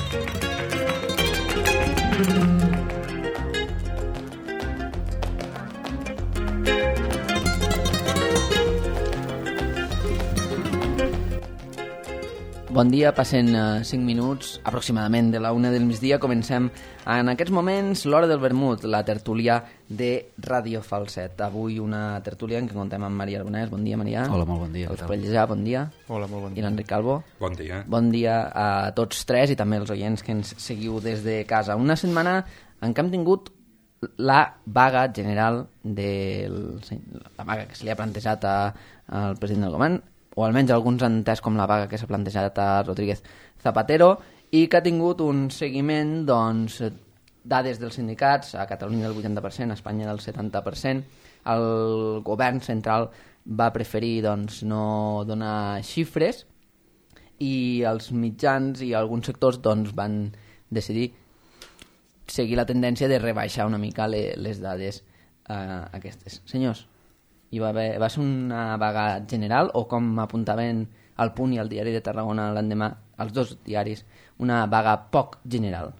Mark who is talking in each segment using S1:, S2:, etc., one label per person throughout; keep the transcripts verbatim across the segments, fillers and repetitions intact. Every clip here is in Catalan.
S1: Bon dia, passen uh, cinc minuts aproximadament de la una del migdia. Comencem en aquests moments l'Hora del Vermut, la tertúlia de Ràdio Falset. Avui una tertúlia en què contem amb Maria Arbonès. Bon dia, Maria.
S2: Hola, molt bon dia.
S1: Els Pellejà, bon dia.
S3: Hola, molt bon dia.
S1: I l'Enric Calvo.
S4: Bon dia.
S1: Bon dia a tots tres i també als oients que ens seguiu des de casa. Una setmana en què hem tingut la vaga general del... la vaga que se li ha plantejat a, al president del govern, o almenys alguns han entès com la vaga que s'ha plantejat a Rodríguez Zapatero, i que ha tingut un seguiment, doncs, dades dels sindicats, a Catalunya del vuitanta per cent, a Espanya del setanta per cent. El govern central va preferir, doncs, no donar xifres, i els mitjans i alguns sectors, doncs, van decidir seguir la tendència de rebaixar una mica les, les dades eh, aquestes. Senyors, hi va, haver, va ser una vaga general o, com apuntaven al Punt i al Diari de Tarragona l'endemà, els dos diaris, una vaga poc general?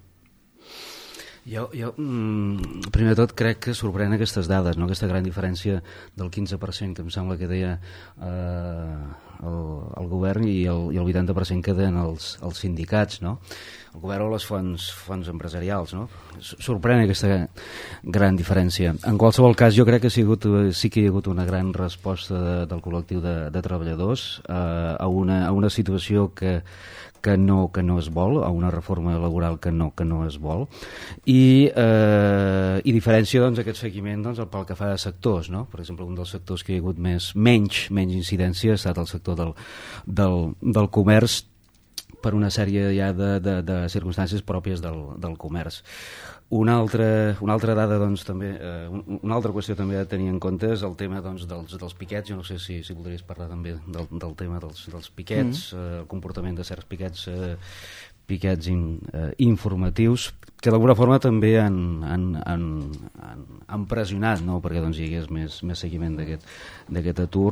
S2: Jo, jo mm, primer de tot crec que sorprèn aquestes dades, no? Aquesta gran diferència del quinze per cent que em sembla que deia eh, el, el govern i el, i el vuitanta per cent que deien els, els sindicats, no? El govern o les fonts, fonts empresarials, no? Sorprèn aquesta gran diferència. En qualsevol cas, jo crec que ha sigut, sí que hi ha hagut una gran resposta de, del col·lectiu de, de treballadors eh, a, una, a una situació que que no, que no es vol, a una reforma laboral que no, que no es vol, i, eh, i diferència, doncs, aquest seguiment, doncs, pel que fa a sectors, no? Per exemple, un dels sectors que hi ha hagut més, menys, menys incidència ha estat el sector del, del, del comerç, per una sèrie ja de, de, de circumstàncies pròpies del, del comerç. Una altra, una altra dada, doncs, també, eh, una altra qüestió també a tenir en compte és el tema, doncs, dels, dels piquets. Jo no sé si, si voldries parlar també del, del tema dels, dels piquets, mm. eh, el comportament de certs piquets, eh, piquets in, eh, informatius, que d'alguna forma també han, han, han, han, han pressionat, no?, perquè, doncs, hi hagués més, més seguiment d'aquest d'aquest atur.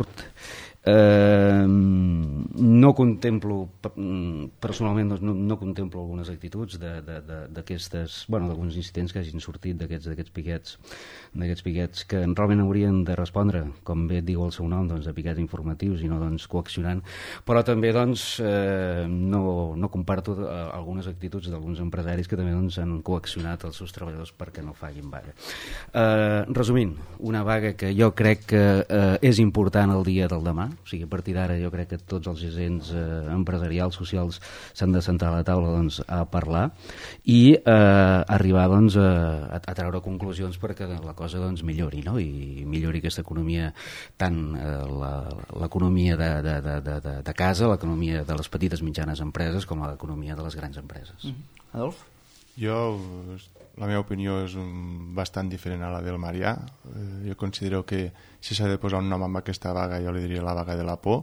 S2: Eh, no contemplo personalment, doncs, no, no contemplo algunes actituds d'aquestes, bueno, d'alguns incidents que hagin sortit d'aquests d'aquests piquets d'aquests piquets que realment haurien de respondre, com bé diu el seu nom, doncs, de piquets informatius i no, doncs, coaccionant, però també, doncs, eh, no, no comparto eh, algunes actituds d'alguns empresaris que també, doncs, han coaccionat els seus treballadors perquè no facin vaga. Eh, resumint, una vaga que jo crec que eh, és important el dia del demà. O sigui, a partir d'ara jo crec que tots els agents eh, empresarials, socials, s'han de sentar a la taula, doncs, a parlar i eh, arribar, doncs, a, a treure conclusions perquè la cosa, doncs, millori, no? I millori aquesta economia, tant eh, l'economia de, de, de, de, de casa, l'economia de les petites mitjanes empreses, com l'economia de les grans empreses.
S1: Mm-hmm. Adolf?
S3: Jo, la meva opinió és un, bastant diferent a la del Marià. Eh, jo considero que si s'ha de posar un nom amb aquesta vaga, jo li diria la vaga de la por.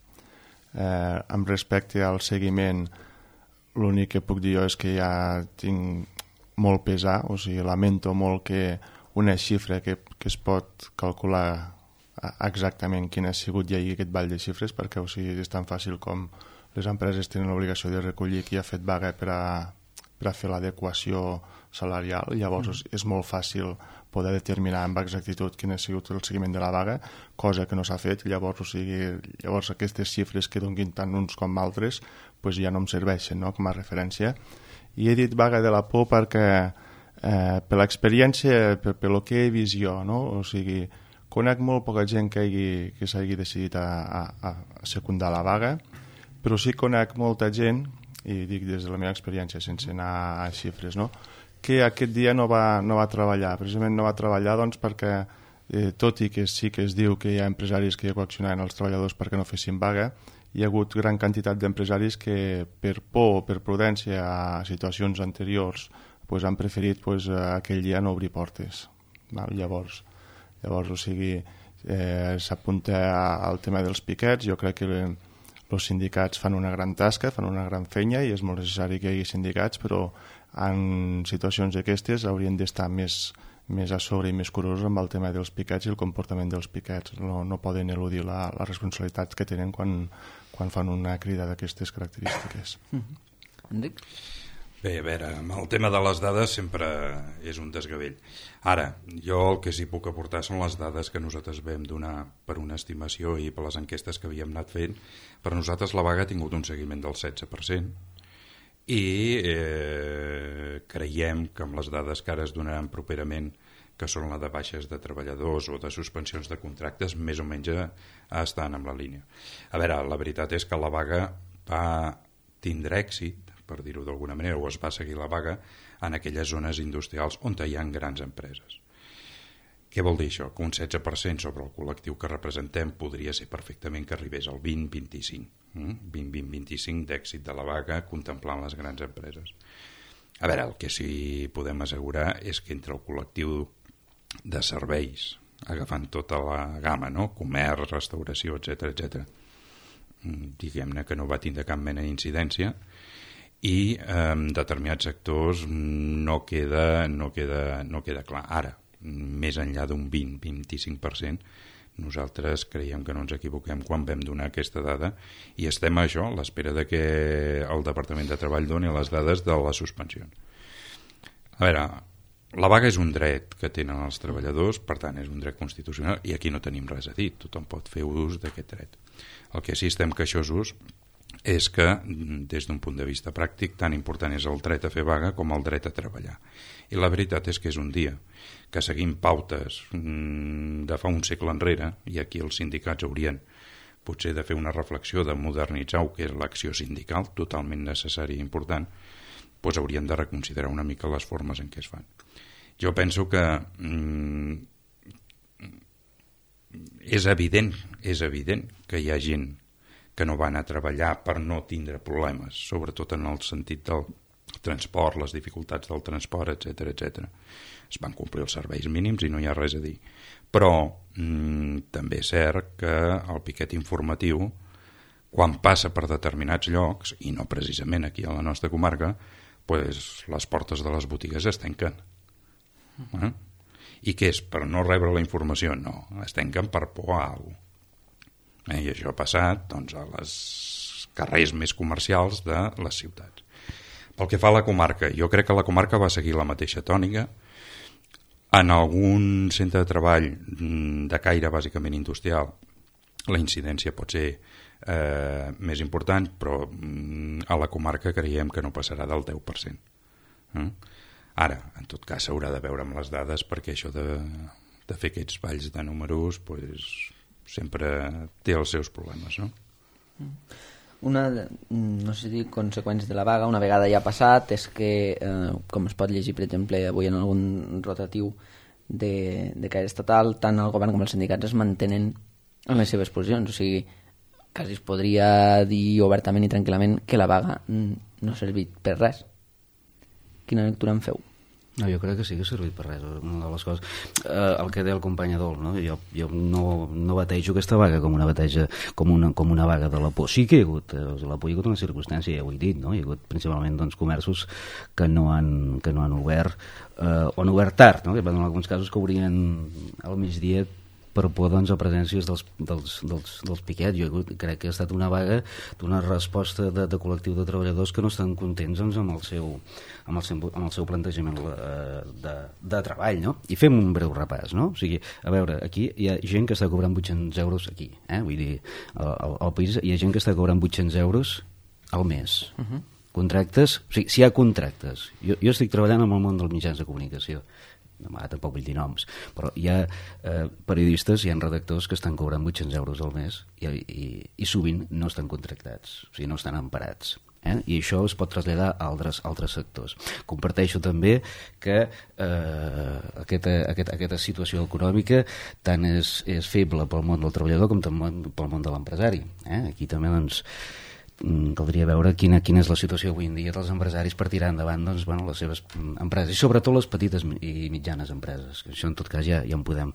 S3: Eh, amb respecte al seguiment, l'únic que puc dir jo és que ja tinc molt pesar, o sigui, lamento molt que una xifra que, que es pot calcular exactament quin ha sigut, hi hagi aquest ball de xifres, perquè, o sigui, és tan fàcil com les empreses tenen l'obligació de recollir qui ha fet vaga per a per a fer l'adequació salarial. Llavors mm. és molt fàcil poder determinar amb exactitud quin ha sigut el seguiment de la vaga, cosa que no s'ha fet. Llavors, o sigui, llavors aquestes xifres que donguin tant uns com altres pues ja no em serveixen, no?, com a referència. I he dit vaga de la por perquè eh, per l'experiència, per, per lo que he vist jo, no? O sigui, conec molt poca gent que, hagi, que s'hagi decidit a, a, a secundar la vaga, però sí conec molta gent, i dic des de la meva experiència sense anar a xifres, no?, que aquest dia no va, no va treballar. Precisament no va treballar doncs, perquè eh, tot i que sí que es diu que hi ha empresaris que coaccionaven els treballadors perquè no fessin vaga, hi ha hagut gran quantitat d'empresaris que per por o per prudència a situacions anteriors pues, han preferit pues, aquell dia no obrir portes. Val? Llavors, llavors, o sigui, eh, s'apunta al tema dels piquets. Jo crec que els sindicats fan una gran tasca, fan una gran feina i és molt necessari que hi hagi sindicats, però en situacions d'aquestes haurien d'estar més, més a sobre i més curosos amb el tema dels piquets i el comportament dels piquets. No, no poden eludir la, les responsabilitats que tenen quan, quan fan una crida d'aquestes característiques.
S1: Mm-hmm. Enric?
S4: Bé, a veure, amb el tema de les dades sempre és un desgavell. Ara, jo el que sí puc aportar són les dades que nosaltres vam donar per una estimació i per les enquestes que havíem anat fent. Per nosaltres la vaga ha tingut un seguiment del setze per cent i eh, creiem que amb les dades que ara es donaran properament, que són la de baixes de treballadors o de suspensions de contractes, més o menys estan amb la línia. A veure, la veritat és que la vaga va tindre èxit, per dir-ho d'alguna manera, o es va seguir la vaga en aquelles zones industrials on hi ha grans empreses. Què vol dir això? Que un setze per cent sobre el col·lectiu que representem podria ser perfectament que arribés al vint a vint-i-cinc, vint a vint-i-cinc d'èxit de la vaga contemplant les grans empreses. A veure, el que sí podem assegurar és que entre el col·lectiu de serveis, agafant tota la gamma, no? Comerç, restauració, etcètera, etcètera, diguem-ne que no va tindre cap mena d'incidència, i en determinats sectors no queda, no queda, no queda clar. Ara, més enllà d'un vint a vint-i-cinc per cent, nosaltres creiem que no ens equivoquem quan vam donar aquesta dada i estem a això, a l'espera de que el Departament de Treball doni les dades de les suspensions. A veure, la vaga és un dret que tenen els treballadors, per tant és un dret constitucional i aquí no tenim res a dir, tothom pot fer ús d'aquest dret. El que sí estem queixosos és que, des d'un punt de vista pràctic, tan important és el dret a fer vaga com el dret a treballar. I la veritat és que és un dia que seguim pautes de fa un segle enrere, i aquí els sindicats haurien potser de fer una reflexió de modernitzar el que és l'acció sindical, totalment necessària i important, doncs haurien de reconsiderar una mica les formes en què es fan. Jo penso que mm, és evident, és evident que hi ha gent que no van a treballar per no tindre problemes, sobretot en el sentit del transport, les dificultats del transport, etcètera, etcètera. Es van complir els serveis mínims i no hi ha res a dir. Però mmm, també és cert que el piquet informatiu, quan passa per determinats llocs, i no precisament aquí a la nostra comarca, pues, les portes de les botigues es tanquen. Eh? I què és? Per no rebre la informació? No, es tanquen per por a alguna cosa. Eh, I això ha passat doncs, a les carrers més comercials de les ciutats. Pel que fa a la comarca, jo crec que la comarca va seguir la mateixa tònica. En algun centre de treball de caire bàsicament industrial la incidència pot ser eh, més important, però a la comarca creiem que no passarà del deu per cent. Eh? Ara, en tot cas, s'haurà de veure amb les dades perquè això de, de fer aquests balls de números pues, sempre té els seus problemes, no?
S1: Una, no sé si dir, conseqüència de la vaga, una vegada ja ha passat, és que, eh, com es pot llegir, per exemple, avui en algun rotatiu de, de caire estatal, tant el govern com els sindicats es mantenen en les seves posicions. O sigui, quasi es podria dir obertament i tranquil·lament que la vaga no ha servit per res. Quina lectura en feu?
S2: No, jo crec que sí que ha servit per res. Una de les coses, eh, el que deia el company Adol, no? jo, jo no, no batejo aquesta vaga com una bateja, com una, com una vaga de la por. Sí que hi ha hagut, eh, la por hi ha hagut una circumstància, ja ho he dit, no? Hi ha hagut principalment doncs, comerços que no han, que no han obert, eh, o han obert tard, no? Que en alguns casos que obrien al migdia per por doncs, a presències dels, dels, dels, dels piquets. Jo crec que ha estat una vaga d'una resposta de, de col·lectiu de treballadors que no estan contents doncs, amb, el seu, amb, el seu, amb el seu plantejament eh, de, de treball, no? I fem un breu repàs, no? O sigui, a veure, aquí hi ha gent que està cobrant vuit-cents euros aquí, eh? Vull dir, al, al país hi ha gent que està cobrant vuit-cents euros al mes. Uh-huh. Contractes, o sigui, si hi ha contractes. Jo, jo estic treballant en el món dels mitjans de comunicació. No, tampoc vull dir noms, però hi ha eh, periodistes, hi ha redactors que estan cobrant vuit-cents euros al mes i, i, i sovint no estan contractats, o sigui, no estan emparats. Eh? I això es pot traslladar a altres, altres sectors. Comparteixo també que eh, aquesta, aquesta, aquesta situació econòmica tant és, és feble pel món del treballador com també pel món de l'empresari. Eh? Aquí també doncs caldria veure quina, quina és la situació avui en dia dels empresaris per tirar endavant doncs, bueno, les seves empreses i sobretot les petites i mitjanes empreses, que això en tot cas ja, ja en podem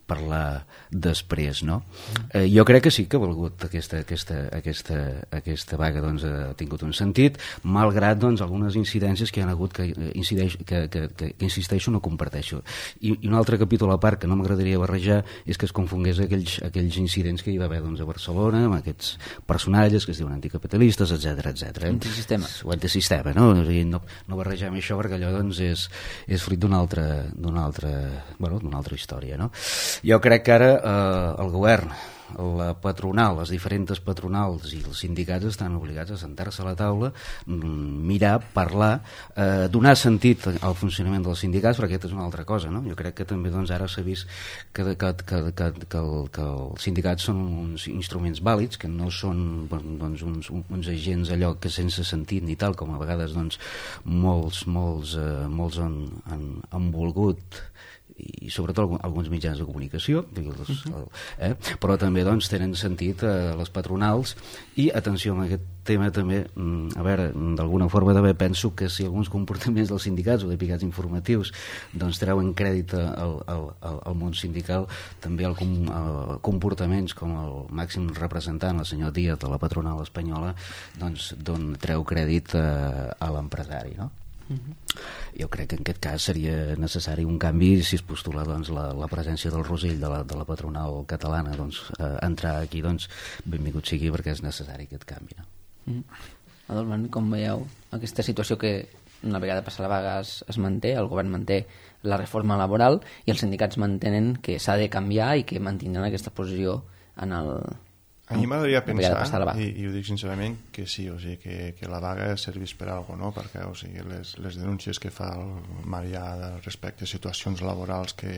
S2: parlar després, no? Eh, jo crec que sí que ha valgut aquesta, aquesta, aquesta, aquesta vaga, doncs, ha tingut un sentit, malgrat, doncs, algunes incidències que hi ha hagut que, incideix, que, que, que, que insisteixo, no comparteixo. I, i un altre capítol a part que no m'agradaria barrejar és que es confongués aquells, aquells incidents que hi va haver, doncs, a Barcelona, amb aquests personatges que es diuen anticapitalistes, etcètera, etcètera.
S1: Antisistema.
S2: O antisistema, no? O sigui, no, no barregem això perquè allò, doncs, és, és fruit d'una altra, d'una altra, bueno, d'una altra història, no? Jo crec que ara eh, el govern, la patronal, les diferents patronals i els sindicats estan obligats a sentar-se a la taula, mirar, parlar, eh, donar sentit al funcionament dels sindicats, perquè aquesta és una altra cosa, no? Jo crec que també, doncs, ara s'ha vist que, que, que, que, que, el, que els sindicats són uns instruments vàlids, que no són, doncs, uns, uns agents allò que sense sentit ni tal, com a vegades, doncs, molts, molts, eh, molts han, han, han volgut, i sobretot alguns mitjans de comunicació, eh? Però també, doncs, tenen sentit eh, les patronals. I atenció amb aquest tema també, a veure, d'alguna forma també penso que si alguns comportaments dels sindicats o de picats informatius, doncs, treuen crèdit al, al, al món sindical, també el, el comportaments com el màxim representant, el senyor Díaz de la patronal espanyola, doncs, don, treu crèdit a, a l'empresari, no? Jo crec que en aquest cas seria necessari un canvi si es postula, doncs, la, la presència del Rosell de la, de la patronal catalana, doncs, eh, entrar aquí, doncs, benvingut sigui, perquè és necessari aquest canvi, no?
S1: Mm. Adolfo, com veieu aquesta situació que una vegada passa la vaga es, es manté, el govern manté la reforma laboral i els sindicats mantenen que s'ha de canviar i que mantindran aquesta posició en el...
S3: A mi m'agradaria pensar,
S1: i,
S3: i ho dic sincerament, que sí, o sigui, que, que la vaga servís per a alguna cosa, no? Perquè, o sigui, les, les denúncies que fa el Marià respecte a situacions laborals que,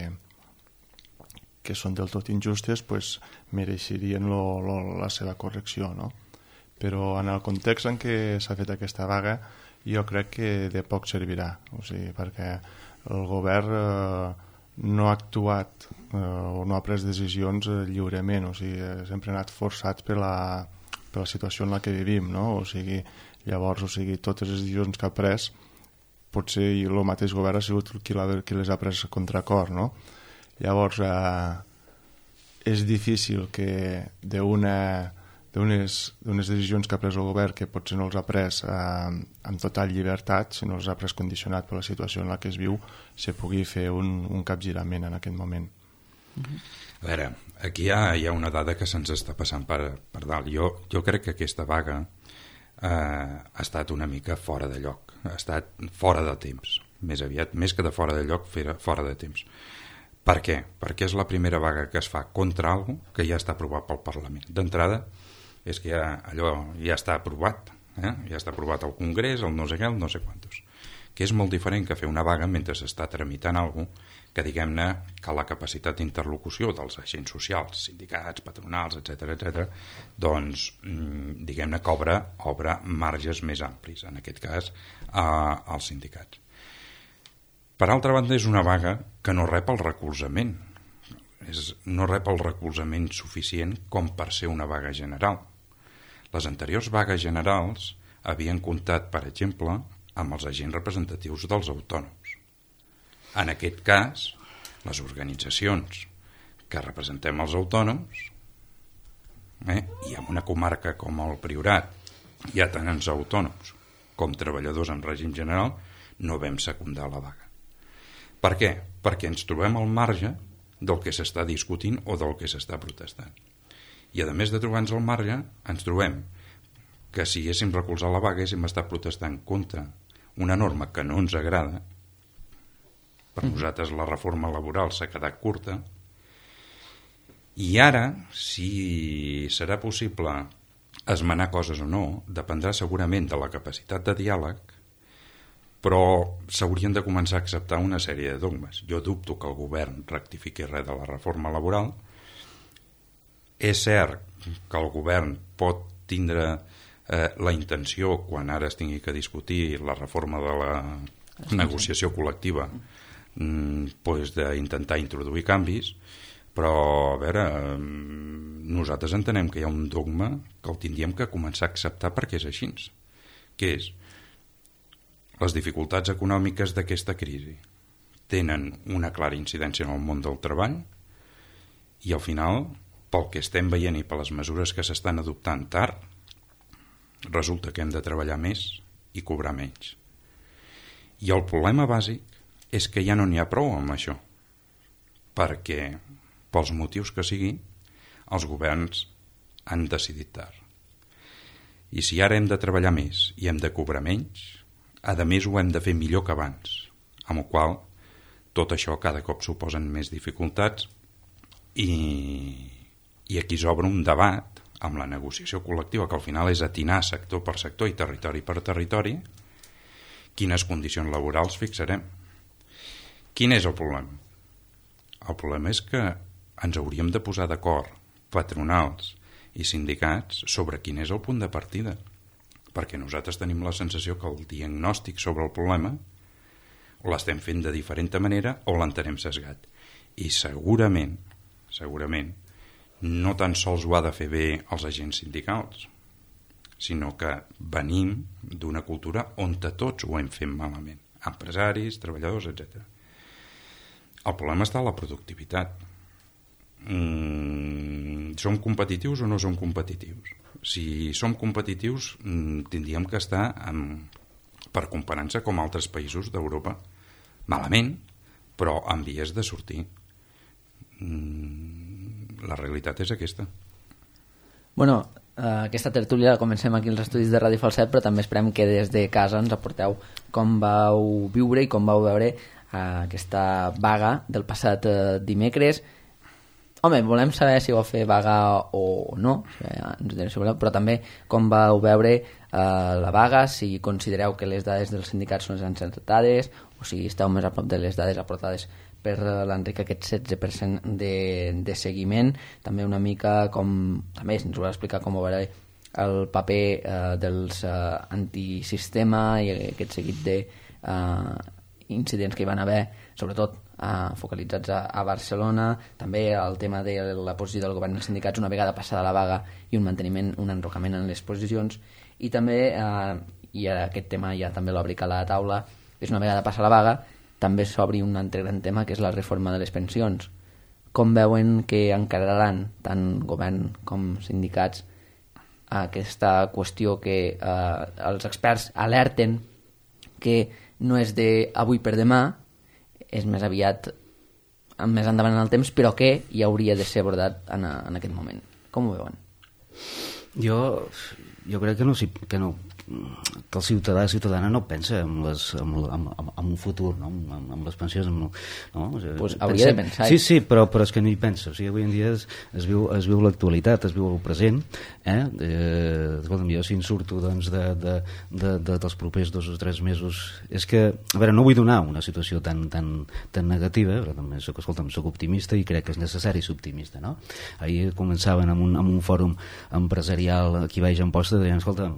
S3: que són del tot injustes, pues, mereixerien lo, lo, la seva correcció, no? Però en el context en què s'ha fet aquesta vaga, jo crec que de poc servirà, o sigui, perquè el govern eh, no ha actuat eh, o no ha pres decisions eh, lliurement, o sigui, eh, sempre ha anat forçat per la, per la situació en la que vivim, no? O sigui, llavors, o sigui, totes les decisions que ha pres, potser el mateix govern ha sigut qui, la, qui les ha pres a contracor, no? Llavors, eh, és difícil que d'una d'unes decisions que ha pres el govern, que potser no els ha pres eh, amb total llibertat, sinó els ha pres condicionat per la situació en la que es viu, se pugui fer un, un capgirament en aquest moment.
S4: A veure, aquí hi ha, hi ha una dada que se'ns està passant per, per dalt. Jo, jo crec que aquesta vaga eh, ha estat una mica fora de lloc, ha estat fora de temps, més aviat, més que de fora de lloc, fora de temps. Per què? Perquè és la primera vaga que es fa contra alguna cosa que ja està aprovat pel Parlament. D'entrada, és que ja, allò ja està aprovat, eh? ja està aprovat al Congrés, el no sé què, el no sé quantos. Que és molt diferent que fer una vaga mentre s'està tramitant alguna cosa que, diguem-ne, que la capacitat d'interlocució dels agents socials, sindicats, patronals, etcètera, etcètera, doncs, diguem-ne, que obre, obre marges més amplis, en aquest cas, eh, als sindicats. Per altra banda, és una vaga que no rep el recolzament, és, no rep el recolzament suficient com per ser una vaga general. Les anteriors vagues generals havien comptat, per exemple, amb els agents representatius dels autònoms. En aquest cas, les organitzacions que representem els autònoms, eh, i en una comarca com el Priorat hi ha tant els autònoms com treballadors en règim general, no vam secundar la vaga. Per què? Perquè ens trobem al marge del que s'està discutint o del que s'està protestant. I a més de trobar-nos al marge, ens trobem que si haguéssim recolzat la vaga haguéssim estat protestant contra una norma que no ens agrada. Per nosaltres la reforma laboral s'ha quedat curta, i ara, si serà possible esmenar coses o no, dependrà segurament de la capacitat de diàleg, però s'haurien de començar a acceptar una sèrie de dogmes. Jo dubto que el govern rectifiqui res de la reforma laboral. És cert que el govern pot tindre eh, la intenció, quan ara es tingui que discutir la reforma de la negociació col·lectiva, mm, pues d'intentar introduir canvis, però a veure, nosaltres entenem que hi ha un dogma que el tindríem que començar a acceptar perquè és així, que és les dificultats econòmiques d'aquesta crisi tenen una clara incidència en el món del treball I al final, pel que estem veient i per les mesures que s'estan adoptant tard, resulta que hem de treballar més i cobrar menys. I el problema bàsic és que ja no n'hi ha prou amb això, perquè, pels motius que sigui, els governs han decidit tard. I si ara hem de treballar més i hem de cobrar menys, a més ho hem de fer millor que abans, amb el qual tot això cada cop suposen més dificultats i, i aquí s'obre un debat amb la negociació col·lectiva, que al final és atinar sector per sector i territori per territori, quines condicions laborals fixarem. Quin és el problema? El problema és que ens hauríem de posar d'acord patronals i sindicats sobre quin és el punt de partida, perquè nosaltres tenim la sensació que el diagnòstic sobre el problema l'estem fent de diferent manera o l'entenem sesgat. I segurament, segurament, no tan sols ho ha de fer bé els agents sindicals, sinó que venim d'una cultura on tots ho hem fet malament, empresaris, treballadors, etcètera. El problema està a la productivitat. Mm, som competitius o no som competitius? Si som competitius, mm, tindríem que estar en, per comparar-se com altres països d'Europa malament, però en vies de sortir. Mm, la realitat és aquesta.
S1: Bueno, Uh, aquesta tertúlia la comencem aquí als estudis de Ràdio Falset, però també esperem que des de casa ens aporteu com vau viure i com vau veure uh, aquesta vaga del passat uh, dimecres. Home, volem saber si vau fer vaga o no, però també com vau veure uh, la vaga, si considereu que les dades dels sindicats són les encertades o si esteu més a prop de les dades aportades per l'Enric, aquest setze per cent de, de seguiment. També una mica com, també ens ho va explicar com ho veurà el paper eh, dels eh, antisistema i aquest seguit de eh, incidents que hi van haver, sobretot eh, focalitzats a, a Barcelona. També el tema de la posició del govern dels sindicats una vegada passada la vaga i un manteniment, un enrocament en les posicions. I també, eh, i aquest tema ja també l'obric a la taula, és una vegada passada la vaga, també s'obri un altre gran tema, que és la reforma de les pensions. Com veuen que encararan tant govern com sindicats aquesta qüestió que eh, els experts alerten que no és de avui per demà, és més aviat més endavant en el temps, però que hi hauria de ser abordat en, a, en aquest moment. Com ho veuen?
S2: Jo, jo crec que no, que no que el ciutadà ciutadana no pensa en, les, en, en, en un futur, no? en, en les pensions, en, no? O sigui,
S1: pues hauria
S2: pensem,
S1: de pensar.
S2: sí, sí, però, però és que no hi pensa. O sigui, avui en dia es, es viu, es viu l'actualitat, es viu el present. Eh? Eh, escolta'm, jo si en surto doncs, de, de, de, de, dels propers dos o tres mesos, és que, a veure, no vull donar una situació tan, tan, tan negativa, però també soc, escolta'm, soc optimista i crec que és necessari ser optimista, no? Ahir començaven amb un, amb un fòrum empresarial aquí baix en posta, deien, escolta'm,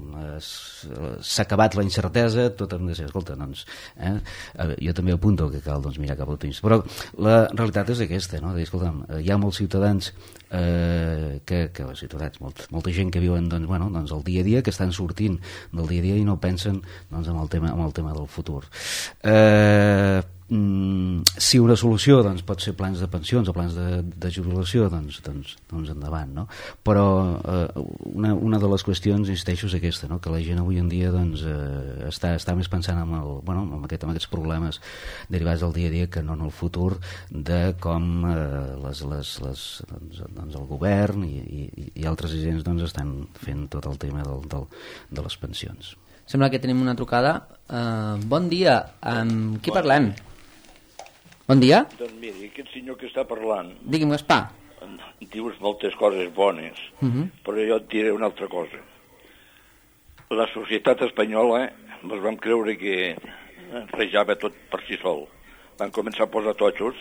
S2: s'ha acabat la incertesa, tot hem de ser, escolta, doncs, eh? jo també apunto que cal doncs, mirar cap a l'optimisme, però la realitat és aquesta, no? De dir, escolta'm, hi ha molts ciutadans eh, que, que ciutadans, molt, molta gent que viuen doncs, bueno, doncs, el dia a dia, que estan sortint del dia a dia i no pensen doncs, en, el tema, en el tema del futur. Eh, mm, si una solució doncs, pot ser plans de pensions o plans de, de jubilació, doncs, doncs, doncs endavant, no? Però eh, una, una de les qüestions, insisteixo, és aquesta, no? Que la gent avui en dia doncs, eh, està, està més pensant en, el, bueno, en, aquest, en aquests problemes derivats del dia a dia que no en el futur, de com eh, les, les, les, doncs, doncs el govern i, i, i altres agents doncs, estan fent tot el tema del, del, de les pensions.
S1: Sembla que tenim una trucada. Uh, bon dia, amb qui parlem? Bon dia.
S5: Doncs miri, aquest senyor que està parlant...
S1: Digui'm, Gaspar.
S5: Dius moltes coses bones, uh -huh. però jo et diré una altra cosa. La societat espanyola ens vam creure que rejava tot per si sol. Van començar a posar totxos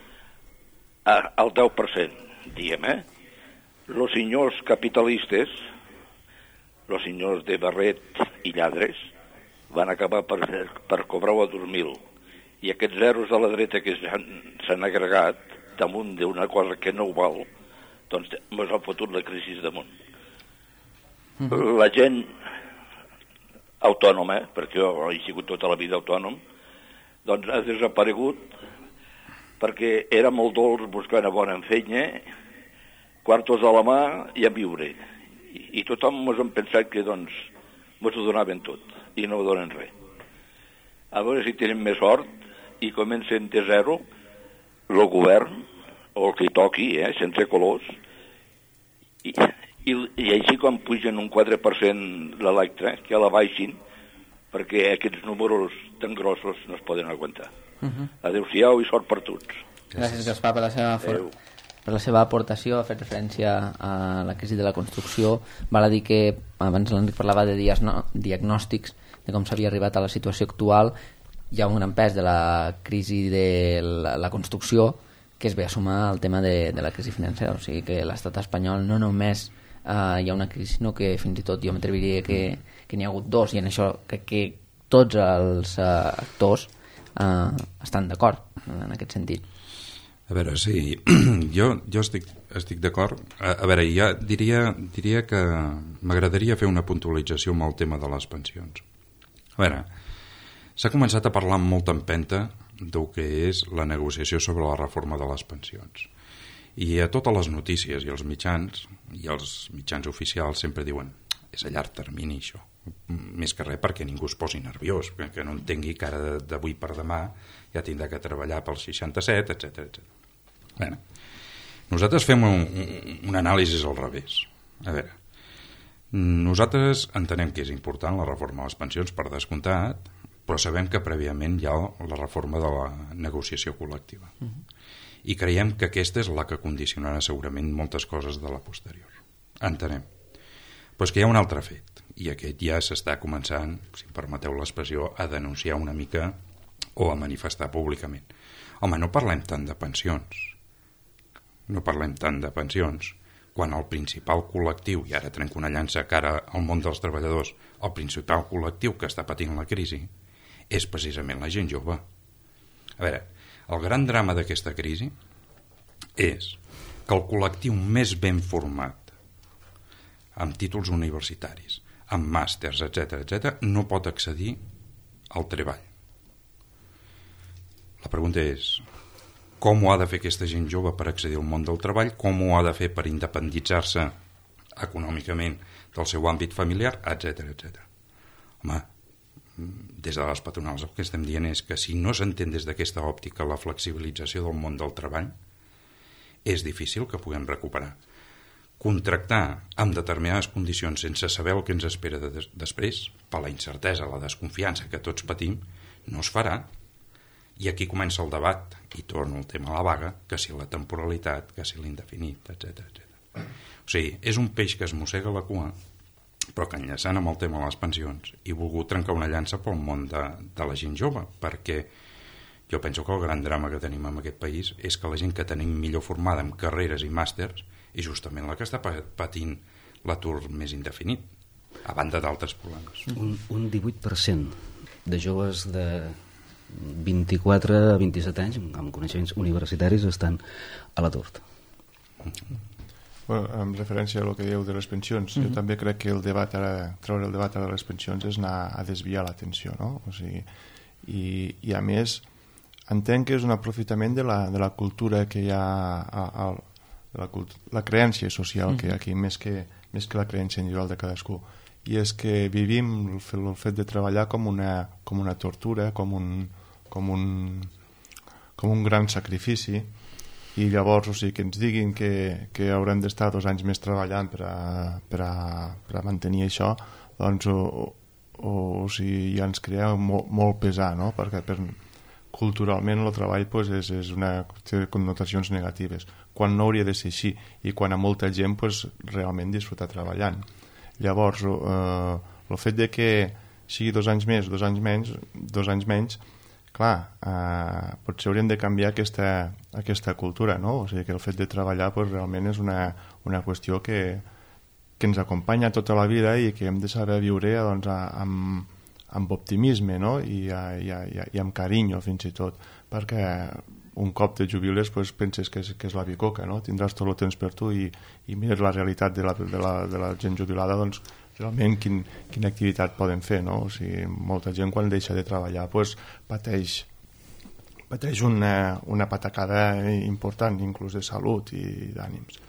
S5: al deu per cent, diguem, eh? Los senyors capitalistes, los senyors de barret i lladres, van acabar per, per cobrar-ho a dos mil. I aquests zeros de la dreta que s'han agregat damunt d'una cosa que no ho val, doncs ens ha fotut la crisi damunt. Uh -huh. La gent autònoma, perquè jo he sigut tota la vida autònom, doncs ha desaparegut perquè era molt dolç buscar una bona feina quartos a la mà i a viure. I, i tothom mos hem pensat que, doncs, mos ho donaven tot, i no ho donen res. A veure si tenim més sort i comencen de zero el govern, o el que toqui, eh, sense colors, i, i, i així quan pugen un quatre per cent l'electre, que la baixin, perquè aquests números tan grossos no es poden aguantar. Uh-huh. Adéu-siau i sort per tots.
S1: Gràcies, Gaspar, per la seva, for... per la seva aportació. Ha fet referència a la crisi de la construcció. Val a dir que abans l'Enric parlava de diagnòstics, de com s'havia arribat a la situació actual. Hi ha un gran pes de la crisi de la, la construcció que es ve a sumar al tema de, de la crisi financera. O sigui que l'estat espanyol no només eh, hi ha una crisi, sinó que fins i tot jo m'atreviria que, que n'hi ha hagut dos, i en això crec que tots els eh, actors eh, estan d'acord en aquest sentit.
S4: A veure, sí, jo, jo estic, estic d'acord. A, a veure, ja diria, diria que m'agradaria fer una puntualització amb el tema de les pensions. A veure, s'ha començat a parlar amb molta empenta del que és la negociació sobre la reforma de les pensions. I a totes les notícies i els mitjans, i els mitjans oficials sempre diuen és a llarg termini això. Més que res perquè ningú es posi nerviós, que no entengui que ara d'avui per demà ja tindrà que treballar pel seixanta-set, etcètera, etcètera. Bé, nosaltres fem un, un anàlisi al revés. A veure, nosaltres entenem que és important la reforma de les pensions, per descomptat, però sabem que prèviament hi ha la reforma de la negociació col·lectiva. Uh-huh. I creiem que aquesta és la que condicionarà segurament moltes coses de la posterior. Entenem. Però és que hi ha un altre fet, i aquest ja s'està començant, si em permeteu l'expressió, a denunciar una mica o a manifestar públicament. Home, no parlem tant de pensions, no parlem tant de pensions, quan el principal col·lectiu, i ara trenco una llança cara al món dels treballadors, el principal col·lectiu que està patint la crisi és precisament la gent jove. A veure, el gran drama d'aquesta crisi és que el col·lectiu més ben format, amb títols universitaris, amb màsters, etcètera, etcètera, no pot accedir al treball. La pregunta és, com ho ha de fer aquesta gent jove per accedir al món del treball, com ho ha de fer per independitzar-se econòmicament del seu àmbit familiar, etcètera, etcètera. Home, des de les patronals el que estem dient és que si no s'entén des d'aquesta òptica la flexibilització del món del treball, és difícil que puguem recuperar. Contractar amb determinades condicions sense saber el que ens espera de des després, per la incertesa, la desconfiança que tots patim, no es farà. I aquí comença el debat, i torno al tema de la vaga, que si la temporalitat, que si l'indefinit, etcètera, etcètera. O sigui, és un peix que es mossega la cua, però que enllaçant amb el tema de les pensions he volgut trencar una llança pel món de, de la gent jove, perquè jo penso que el gran drama que tenim en aquest país és que la gent que tenim millor formada amb carreres i màsters és justament la que està patint l'atur més indefinit, a banda d'altres problemes.
S2: Un, un divuit per cent de joves de vint-i-quatre a vint-i-set anys amb coneixements universitaris estan a l'atur.
S3: Bueno, en referència a el que dieu de les pensions, mm-hmm. jo també crec que el debat ara, treure el debat ara de les pensions és anar a desviar l'atenció, no? O sigui, i, i a més entenc que és un aprofitament de la, de la cultura que hi ha a, a, la, la creència social mm-hmm. que hi ha aquí, més que, més que la creència individual de cadascú, i és que vivim el fet, el fet de treballar com una, com una tortura, com un, com un, com un gran sacrifici. I llavors, o sigui, que ens diguin que, que haurem d'estar dos anys més treballant per a, per a, per a mantenir això, doncs o, o, o sigui, ja ens crea molt, molt pesar, no? Perquè per, culturalment el treball pues, és, és una té connotacions negatives, quan no hauria de ser així, i quan a molta gent pues, realment disfruta treballant. Llavors, eh, el fet de que sigui dos anys més, dos anys menys, dos anys menys, clar, eh, potser hauríem de canviar aquesta, aquesta cultura, no? O sigui, que el fet de treballar pues, realment és una, una qüestió que, que ens acompanya tota la vida i que hem de saber viure doncs, amb, amb optimisme, no? I, i, i, i amb carinyo fins i tot, perquè un cop te jubiles pues, penses que és, que és la bicoca, no? Tindràs tot el temps per tu i, i mires la realitat de la, de la, de la gent jubilada, doncs realment quin, quina activitat poden fer, no? O sigui, molta gent quan deixa de treballar pues, pateix, pateix una, una patacada important, inclús de salut i d'ànims.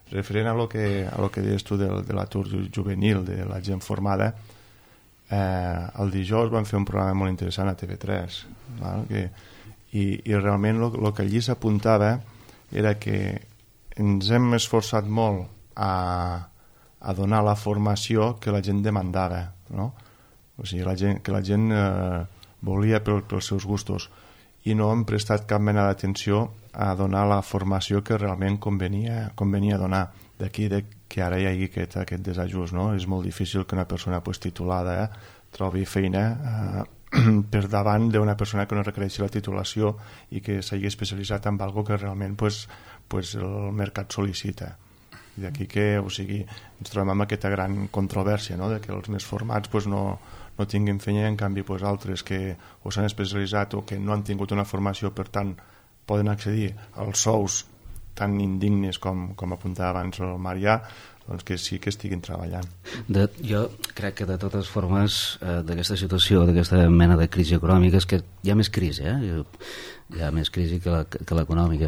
S3: referent a lo que, a lo que deies tu de, de l'atur juvenil, de la gent formada, eh, el dijous van fer un programa molt interessant a T V tres, val? Que, i, i realment el que allí s'apuntava era que ens hem esforçat molt a, a donar la formació que la gent demandava, no? O sigui, la gent, que la gent eh, volia pel, pels seus gustos, i no hem prestat cap mena d'atenció a donar la formació que realment convenia, convenia donar. D'aquí de que ara hi hagi aquest, aquest desajust, no? És molt difícil que una persona pues, titulada eh, trobi feina eh, per davant d'una persona que no requereixi la titulació i que s'hagi especialitzat en algo que realment pues, pues, el mercat sol·licita. I d'aquí que, o sigui, ens trobem amb aquesta gran controvèrsia, no? De que els més formats pues, no, no tinguin feina, en canvi pues, altres que o s'han especialitzat o que no han tingut una formació, per tant poden accedir als sous tan indignes com, com apuntava abans el Marià, doncs que sí que estiguin treballant.
S2: De, jo crec que de totes formes eh, d'aquesta situació, d'aquesta mena de crisi econòmica, és que hi ha més crisi, eh? Hi ha més crisi que la, que l'econòmica.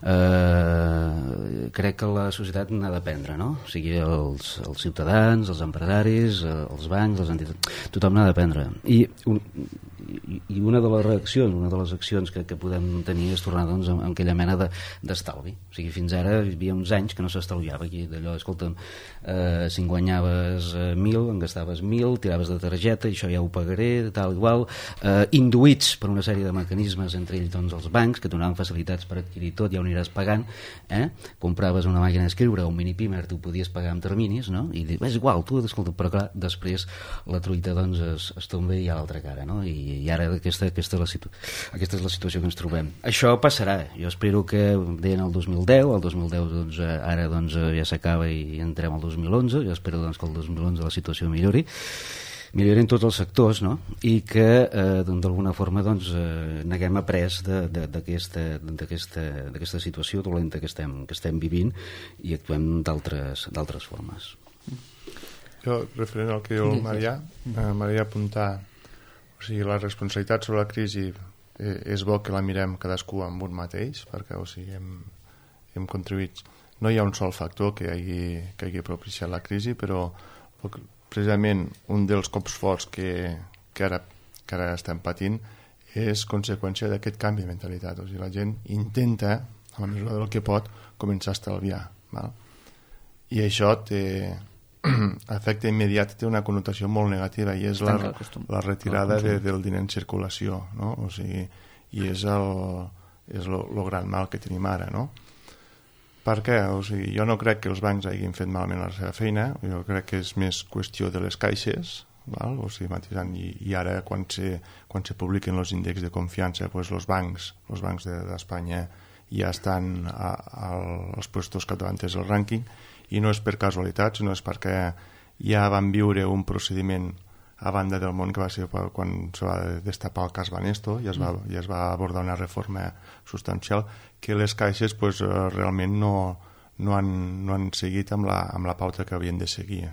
S2: Eh, crec que la societat n'ha d'aprendre, no? O sigui, els, els ciutadans, els empresaris, els bancs, les entitats, tothom n'ha d'aprendre. I, un, i, I una de les reaccions, una de les accions que, que podem tenir és tornar doncs, amb, amb aquella mena de, d'estalvi. O sigui, fins ara hi havia uns anys que no s'estalviava aquí, d'allò, escolta'm, eh, si en guanyaves eh, mil, en gastaves mil, tiraves de targeta, i això ja ho pagaré, tal igual, eh, induïts per una sèrie de mecanismes, entre ells doncs, els bancs, que et donaven facilitats per adquirir tot, ja ho aniràs pagant, eh? Compraves una màquina d'escriure o un mini-pimer, tu podies pagar amb terminis, no? I dius, és igual, tu, escolta, però clar, després la truita doncs es, es tomba i hi ha l'altra cara, no? I, i ara aquesta, aquesta, és la situ... aquesta és la situació que ens trobem. Això passarà, jo espero que deien el dos mil deu, el dos mil deu doncs, ara doncs, ja s'acaba i entrem al dos mil onze, jo espero doncs, que el dos mil onze la situació millori, millorin tots els sectors, no? I que eh, d'alguna forma doncs, eh, n'haguem après d'aquesta situació dolenta que estem, que estem vivint i actuem d'altres d'altres formes.
S3: Jo, referent al que diu el Marià, eh, Marià apuntar, o sigui, la responsabilitat sobre la crisi eh, és bo que la mirem cadascú amb un mateix, perquè o sigui, hem, hem contribuït. No hi ha un sol factor que hagi, que hagi propiciat la crisi, però precisament un dels cops forts que, que, ara, que ara estem patint és conseqüència d'aquest canvi de mentalitat. O sigui, la gent intenta, a la mesura del que pot, començar a estalviar. Val? I això té efecte immediat, té una connotació molt negativa i és la, la retirada de, del diner en circulació, no? O sigui, i és el, és lo, lo gran mal que tenim ara, no? Per què? O sigui, jo no crec que els bancs hagin fet malament la seva feina, jo crec que és més qüestió de les caixes, val? O sigui, matisant, i, i ara quan se, quan se publiquen els índexs de confiança, pues els bancs, els bancs d'Espanya ja estan a, a, als puestos capdavanters del rànquing, i no és per casualitat, sinó és perquè ja van viure un procediment a banda del món que va ser quan se va destapar el cas Banesto i es va, i es va abordar una reforma substancial que les caixes pues, realment no, no, han, no han seguit amb la, amb la pauta que havien de seguir.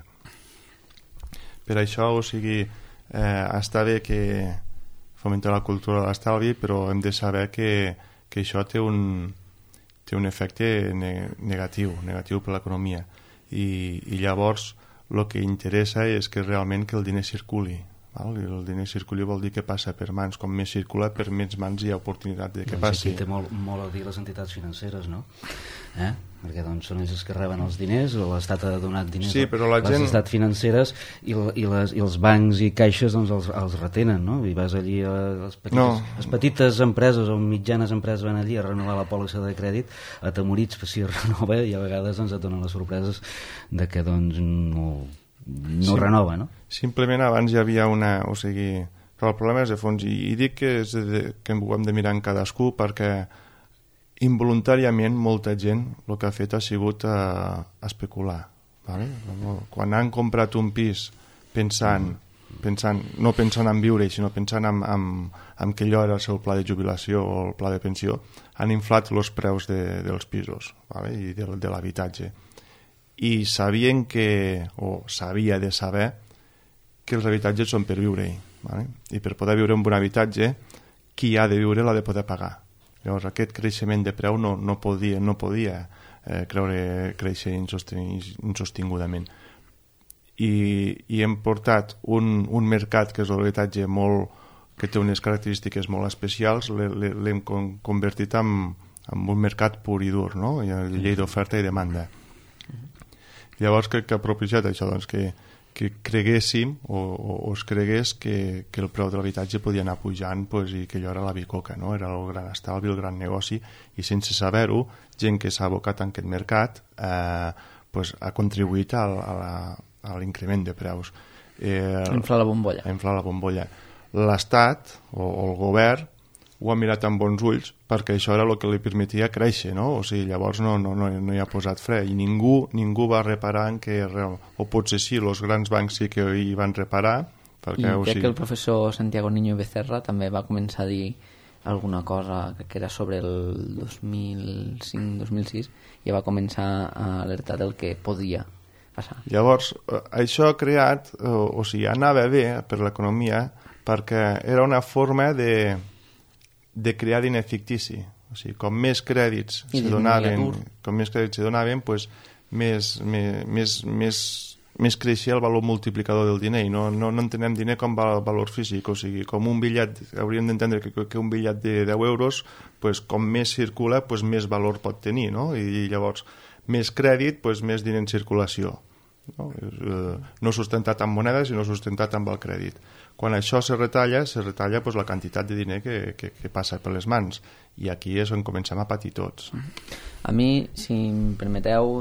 S3: Per això, o sigui, eh, està bé que fomenta la cultura de l'estalvi, però hem de saber que, que això té un, té un efecte ne negatiu, negatiu per l'economia. I, I llavors el que interessa és que realment que el diner circuli. Val? I el diner circuli vol dir que passa per mans. Com més circula, per més mans hi ha oportunitat de que
S2: doncs
S3: passi.
S2: Aquí té molt, molt a dir les entitats financeres, no? Eh? Perquè doncs, són ells que reben els diners, l'Estat ha donat diners
S3: sí, però la
S2: a les
S3: gent...
S2: entitats financeres i, i, les, i els bancs i caixes doncs, els, els retenen, no? I vas allí a les petites, no. les petites empreses o mitjanes empreses van allí a renovar la pòlissa de crèdit atemorits per si es renova i a vegades doncs, et donen les sorpreses de que doncs, no, no sí. renova, no?
S3: Simplement abans hi havia una... O sigui, però el problema és de fons, i, i dic que, és de, que ho hem de mirar en cadascú perquè involuntàriament molta gent el que ha fet ha sigut uh, especular, vale? Quan han comprat un pis pensant, pensant no pensant en viure, sinó pensant en, en, en que allò era el seu pla de jubilació o el pla de pensió, han inflat els preus de, dels pisos, vale? I de, de l'habitatge, i sabien que, o s'havia de saber que els habitatges són per viure-hi, vale? I per poder viure en un habitatge qui ha de viure l'ha de poder pagar. Llavors aquest creixement de preu no, no podia, no podia eh, creure créixer insostingudament. I, i hem portat un, un mercat que és l'habitatge molt, que té unes característiques molt especials, l'hem convertit en, en un mercat pur i dur, no? Hi ha llei d'oferta i demanda. Llavors crec que ha propiciat això, doncs, que, que creguéssim o, o, o es cregués que, que el preu de l'habitatge podia anar pujant, pues, i que allò era la bicoca, no? Era el gran estalvi, el gran negoci, i sense saber-ho, gent que s'ha abocat en aquest mercat eh, pues, ha contribuït a, a, la, a l'increment de preus.
S1: Eh, a inflar la bombolla.
S3: A inflar la bombolla. L'Estat o, o el govern ho ha mirat amb bons ulls perquè això era el que li permetia créixer, no? O sigui, llavors no, no, no, no hi ha posat fre i ningú, ningú va reparar en que, o potser sí, els grans bancs sí que hi van reparar perquè,
S1: i
S3: o
S1: crec
S3: sigui...
S1: que el professor Santiago Niño Becerra també va començar a dir alguna cosa, crec que era sobre el dos mil cinc dos mil sis, i va començar a alertar del que podia passar.
S3: Llavors, això ha creat, o, o sigui, anava bé per l'economia perquè era una forma de, de crear diner fictici. O sigui, com més crèdits se donaven, com més crèdits se donaven, pues, més, més, més, més, més creixia el valor multiplicador del diner. I no, no, no entenem diner com val, valor físic. O sigui, com un bitllet, hauríem d'entendre que, que un bitllet de deu euros, pues, com més circula, pues, més valor pot tenir, no? I, i llavors, més crèdit, pues, més diner en circulació. No, no sustentat amb monedes, sinó sustentat amb el crèdit. Quan això se retalla, se retalla pues, la quantitat de diner que, que, que passa per les mans, i aquí és on comencem a patir tots.
S1: A mi, si em permeteu,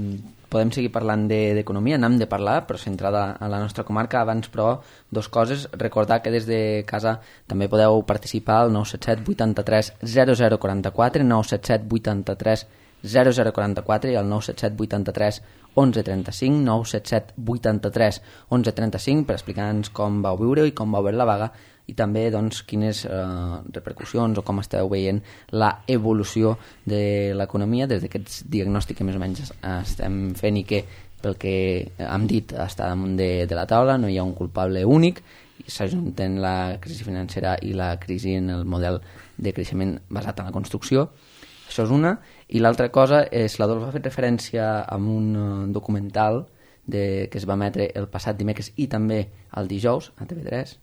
S1: podem seguir parlant d'economia, n'hem de parlar, però centrada a la nostra comarca. Abans, però, dos coses. Recordar que des de casa també podeu participar al nou set set vuitanta-tres zero zero quaranta-quatre, nou set set vuitanta-tres zero zero quaranta-quatre i al nou set set vuitanta-tres onze trenta-cinc, nou set set vuitanta-tres onze trenta-cinc, per explicar-nos com vau viure i com vau veure la vaga i també doncs, quines eh, repercussions o com esteu veient la evolució de l'economia des d'aquests diagnòstics que més o menys estem fent i que pel que hem dit està damunt de, de la taula, no hi ha un culpable únic, s'ajunten la crisi financera i la crisi en el model de creixement basat en la construcció. Això és una, i l'altra cosa és, l'Adolf ha fet referència a un uh, documental de, que es va emetre el passat dimecres i també el dijous a T V tres.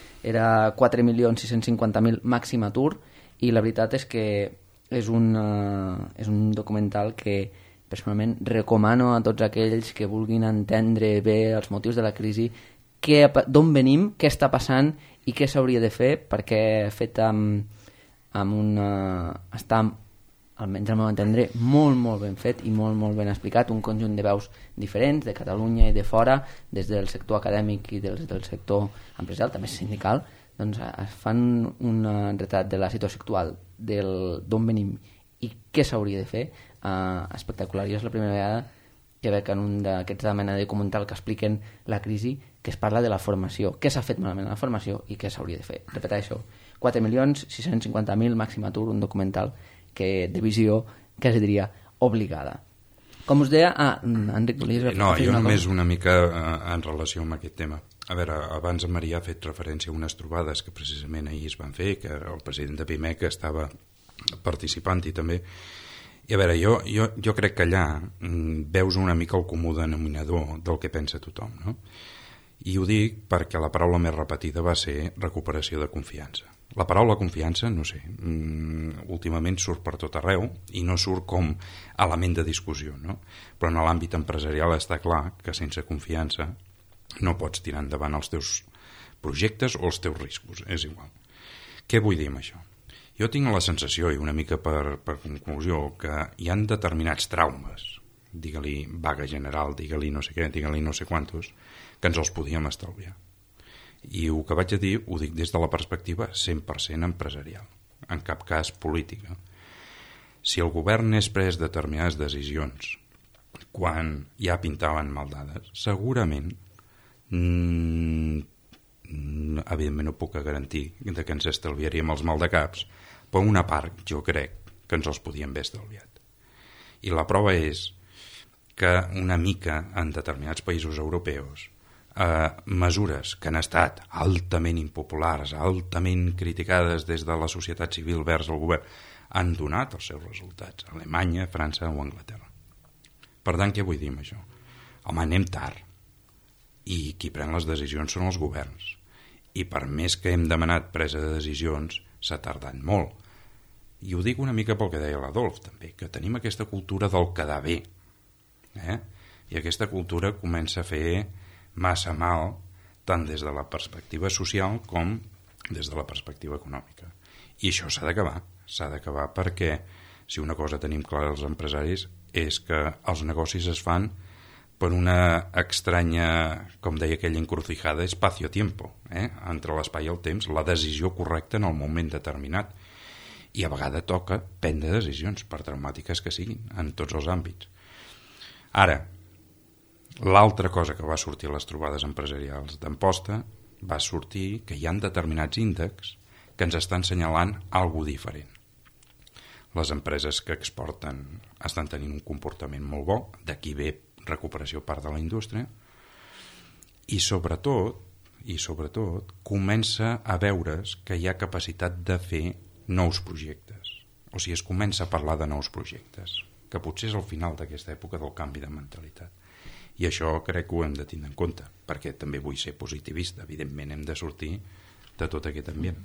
S1: Era quatre milions sis-cents cinquanta mil màxim atur, i la veritat és que és un, uh, és un documental que personalment recomano a tots aquells que vulguin entendre bé els motius de la crisi, d'on venim, què està passant i què s'hauria de fer, perquè fet amb, amb una... està almenys al meu entendre, molt, molt ben fet i molt, molt ben explicat, un conjunt de veus diferents, de Catalunya i de fora, des del sector acadèmic i des del sector empresarial, també sindical, doncs es fan un retrat de la situació actual, d'on venim i què s'hauria de fer, uh, espectacular. Jo és la primera vegada que veig en un d'aquests de mena de documental que expliquen la crisi, que es parla de la formació, què s'ha fet malament a la formació i què s'hauria de fer. Repeteixo, quatre milions sis-cents cinquanta mil màxim atur, un documental que de visió que es diria obligada. Com us deia, ah, Enric, volies...
S4: No, jo només una mica en relació amb aquest tema. A veure, abans en Maria ha fet referència a unes trobades que precisament ahir es van fer, que el president de Pimec estava participant i també... I a veure, jo, jo, jo crec que allà veus una mica el comú denominador del que pensa tothom, no? I ho dic perquè la paraula més repetida va ser recuperació de confiança. La paraula confiança, no sé, mm, últimament surt per tot arreu i no surt com element de discussió, no? Però en l'àmbit empresarial està clar que sense confiança no pots tirar endavant els teus projectes o els teus riscos, és igual. Què vull dir amb això? Jo tinc la sensació, i una mica per, per conclusió, que hi han determinats traumes, digue-li vaga general, digue-li no sé què, digue-li no sé quantos, que ens els podíem estalviar. I el que vaig a dir ho dic des de la perspectiva cent per cent empresarial, en cap cas política. Si el govern n'és pres determinades decisions quan ja pintaven mal dades, segurament mmm, evidentment no puc garantir de que ens estalviaríem els maldecaps, però una part jo crec que ens els podíem haver estalviat. I la prova és que una mica en determinats països europeus Eh, mesures que han estat altament impopulars, altament criticades des de la societat civil vers el govern, han donat els seus resultats, a Alemanya, França o Anglaterra. Per tant, què vull dir amb això? Home, anem tard. I qui pren les decisions són els governs. I per més que hem demanat presa de decisions, s'ha tardat molt. I ho dic una mica pel que deia l'Adolf, també, que tenim aquesta cultura del quedar bé. Eh? I aquesta cultura comença a fer massa mal, tant des de la perspectiva social com des de la perspectiva econòmica. I això s'ha d'acabar. S'ha d'acabar perquè, si una cosa tenim clara els empresaris, és que els negocis es fan per una estranya, com deia aquella encrucijada, espacio-tiempo, eh? entre l'espai i el temps, la decisió correcta en el moment determinat. I a vegades toca prendre decisions, per traumàtiques que siguin, en tots els àmbits. Ara, l'altra cosa que va sortir a les trobades empresarials d'Amposta va sortir que hi ha determinats índexs que ens estan assenyalant alguna diferent. Les empreses que exporten estan tenint un comportament molt bo, d'aquí ve recuperació part de la indústria, i sobretot, i sobretot comença a veure's que hi ha capacitat de fer nous projectes. O sigui, es comença a parlar de nous projectes, que potser és el final d'aquesta època del canvi de mentalitat. I això crec que ho hem de tindre en compte, perquè també vull ser positivista. Evidentment hem de sortir de tot aquest ambient.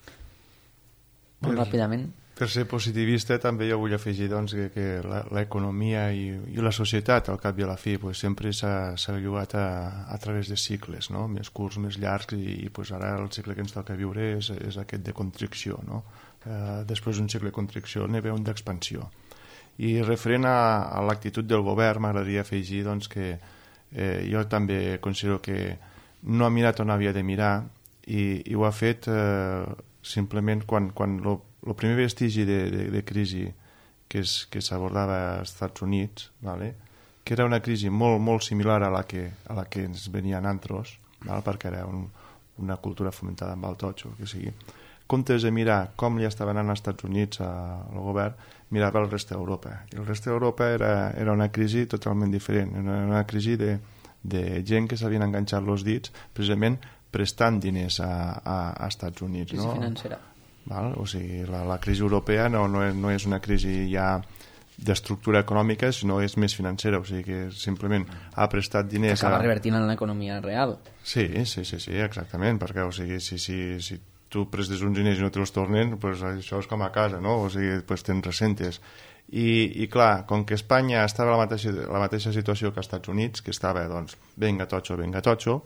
S1: Molt ràpidament.
S3: Per ser positivista també jo vull afegir doncs, que, que l'economia i, i la societat al cap i a la fi pues, sempre s'ha llogat a, a través de cicles, no? Més curts, més llargs, i, i pues, ara el cicle que ens toca viure és, és aquest de constricció, no? Eh, després d'un cicle de constricció n'hi ve un d'expansió. I referent a, a l'actitud del govern m'agradaria afegir doncs, que eh, jo també considero que no ha mirat on havia de mirar i, i ho ha fet eh, simplement quan, quan lo, el primer vestigi de, de, de crisi que, es, que s'abordava als Estats Units, vale? Que era una crisi molt, molt similar a la que, a la que ens venia a nosaltres, vale? Perquè era un, una cultura fomentada amb el totxo, que sigui. Comptes de mirar com li estaven anant als Estats Units al govern, mirava el rest d'Europa. I el rest d'Europa era, era una crisi totalment diferent, era una crisi de, de gent que s'havien enganxat els dits precisament prestant diners a, a, a Estats Units.
S1: Crisi
S3: no?
S1: financera.
S3: Val? O sigui, la, la crisi europea no, no, és, no és una crisi ja d'estructura econòmica, sinó és més financera, o sigui que simplement ha prestat diners...
S1: Que acaba
S3: a...
S1: revertint en l'economia real.
S3: Sí, sí, sí, sí, exactament, perquè o sigui, si, si, si tu prestes uns diners i no te'ls tornen, pues això és com a casa, no? O sigui, pues te'n ressentes. I, i clar, com que Espanya estava a la mateixa, la mateixa situació que als Estats Units, que estava, doncs, venga totxo, venga totxo,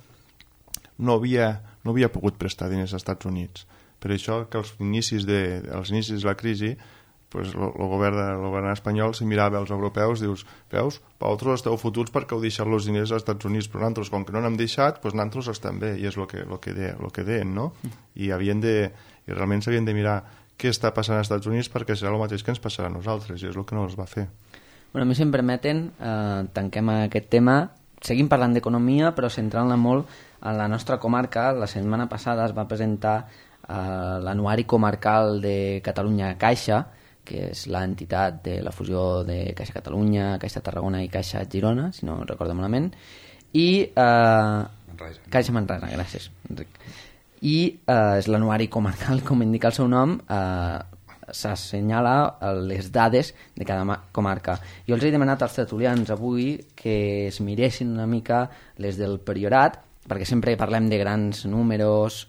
S3: no havia, no havia pogut prestar diners als Estats Units. Per això que als inicis de, als inicis de la crisi pues, el, el, govern, el govern espanyol si mirava als europeus dius, veus, vosaltres esteu fotuts perquè heu deixat els diners als Estats Units, però nosaltres com que no n'hem deixat, pues, nosaltres estem bé, i és el que, lo que, de, lo que deien, no? I, havien de, i realment s'havien de mirar què està passant als Estats Units perquè serà el mateix que ens passarà a nosaltres, i és el que no els va fer.
S1: Bueno, a mi si em permeten, eh, tanquem aquest tema, seguim parlant d'economia, però centrant-la molt en la nostra comarca. La setmana passada es va presentar Uh, l'anuari comarcal de Catalunya Caixa, que és l'entitat de la fusió de Caixa Catalunya, Caixa Tarragona i Caixa Girona, si no recordo malament, i uh,
S4: Manresa.
S1: Caixa Manresa, gràcies, Enric. I uh, és l'anuari comarcal, com indica el seu nom, uh, s'assenyala les dades de cada comarca. Jo els he demanat als tertulians avui que es miressin una mica les del Priorat, perquè sempre parlem de grans números